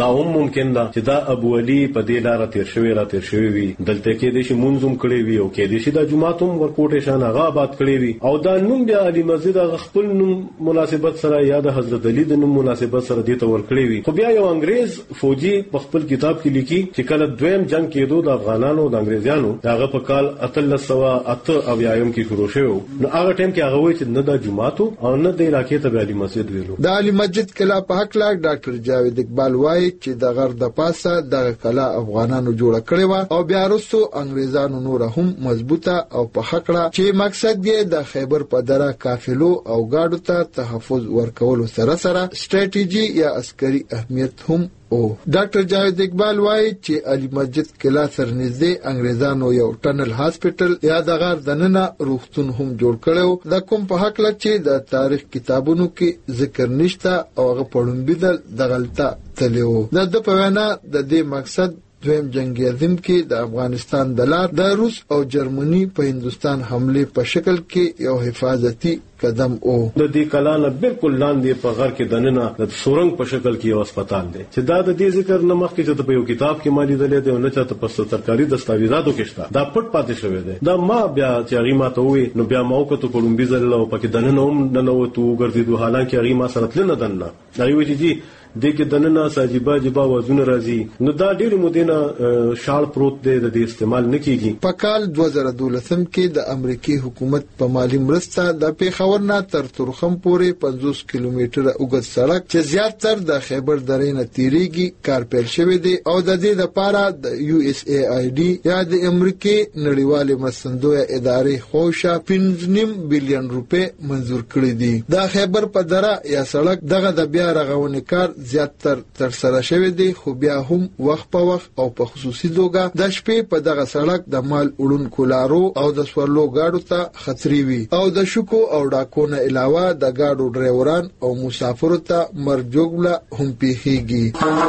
دا هم ممکن ده چې دا ابو علي په دې لار تیر شوی را تیر شوی وي دلته کې د شي منظم کړي وي او کې د شي د جمعه هم ورکوټه شان هغه آباد کړي وي او دا نوم بیا علي مسجد خپل نوم مناسبت سره یا د حضرت علي د نوم مناسبت سره دې ته ورکړي وي خو بیا یو انګريز فوجي په خپل کتاب کې لیکي چې کله دویم جنگ کېدو د افغانانو د انګريزانو هغه په کال اتلس سوه اته اویایم کې شروع شو نو هغه ټیم کې هغه وایي چې نه د جمعاتو او نه د علاقې ته علي مسجد ویلو د علي مسجد کلا په حق لا ډاکټر جاوید اقبال وایي چې د غر د پاسه د کلا افغانانو جوړ کړي و او بیا وروسته انګريزانو نور هم مضبوطه او په حق لا چې مقصد یې د خیبر په دره قافلو او گاډو ته تحفظ ورکولو سره سره ستراتیژي یا عسکري اهمیت هم او ډاکټر جاوید اقبال وایي چې علي مسجد کلا سرنږدې انګريزانو یو ټنل هاسپټل یا د غار دننه روغتون هم جوړ کړو د کوم په حق لچ د تاریخ کتابونو کې ذکر نشته او هغه پړنبیدل د غلطه تلیو د د په وینا د دې مقصد دویم جنگ عظیم کې د افغانستان د لار د روس او جرمني په هندستان حمله په شکل کې یو حفاظتي قدم او د دې کلانه بالکل لاندې په غر کې دننه د سورنګ په شکل کې یو هسپتال دی چې دا د دې ذکر نه مخکې چې په یو کتاب کې مالي دلې دی او نه چاته په سرکاري دستاویزاتو کې شته دا پټ پاتې شوی دی دا ما بیا چې هغه ما ته وې نو بیا ما وکړو په لومبي ځل او پکې دننه هم ننوتو ګرځېدو حالانکه هغه ما سره تل نه دننه دا یو چې د کې دننه ساجيبا جبا وزن راځي نو دا ډېر مودینه شال پروت دی د دې استعمال نکېږي په کال دوه زره دولسم کې د امریکای حکومت په مالی مرسته د پیښور نه تر تورخم پورې پنځوس کیلومتره اوږد سړک چې زیاتره د خیبر درې نه تیریږي کار پیل شوی دی او د دې لپاره د یو اس ای آی ډي یا د امریکای نړیوالې مرستندویه ادارې خوښه پنځه بلین روپے منزور کړی دي د خیبر په دره یا سړک دغه د بیا رغونې کار زیاتر تر سره شوی دی خو بیا هم وخت په وخت او په خصوصي توګه د شپې په دغه سړک د مال وړونکو لارو او د سورلو گاډو ته خطرې وي او د شکو او ډاکو نه علاوه د گاډو ډرایوران او مسافرو ته مرجوګله هم پیخیږي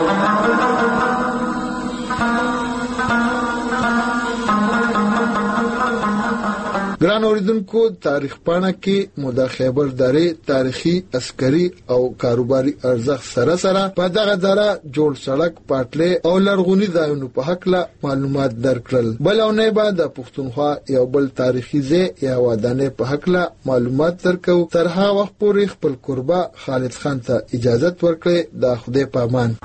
ګران اوریدونکو تاریخ پاڼه کې مو د خیبر درې تاریخي عسکري او کاروباري ارزښت سره سره په دغه دره جوړ سړک پټلې او لرغونی ځایونو په حق له معلومات درکړل بل او نه بعد د پښتونخوا یو بل تاریخي ځای یا ودانې په حق له معلومات درکو تر هغه وخت پورې خپل قربا خالد خان ته اجازه ورکړي د خدای په امان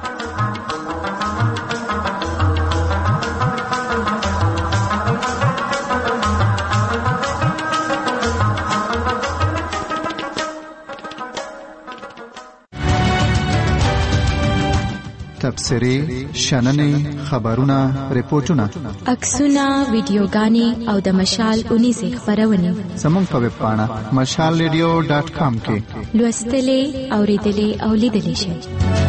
تبصرې شننې خبرونه ریپورتونه عکسونه ویډیوګانې او د مشال اونیزه خبرونه زموږ په ویب پاڼه مشال ریډیو ډاټ کام کې لوستلې اوریدلې او لیدلې شئ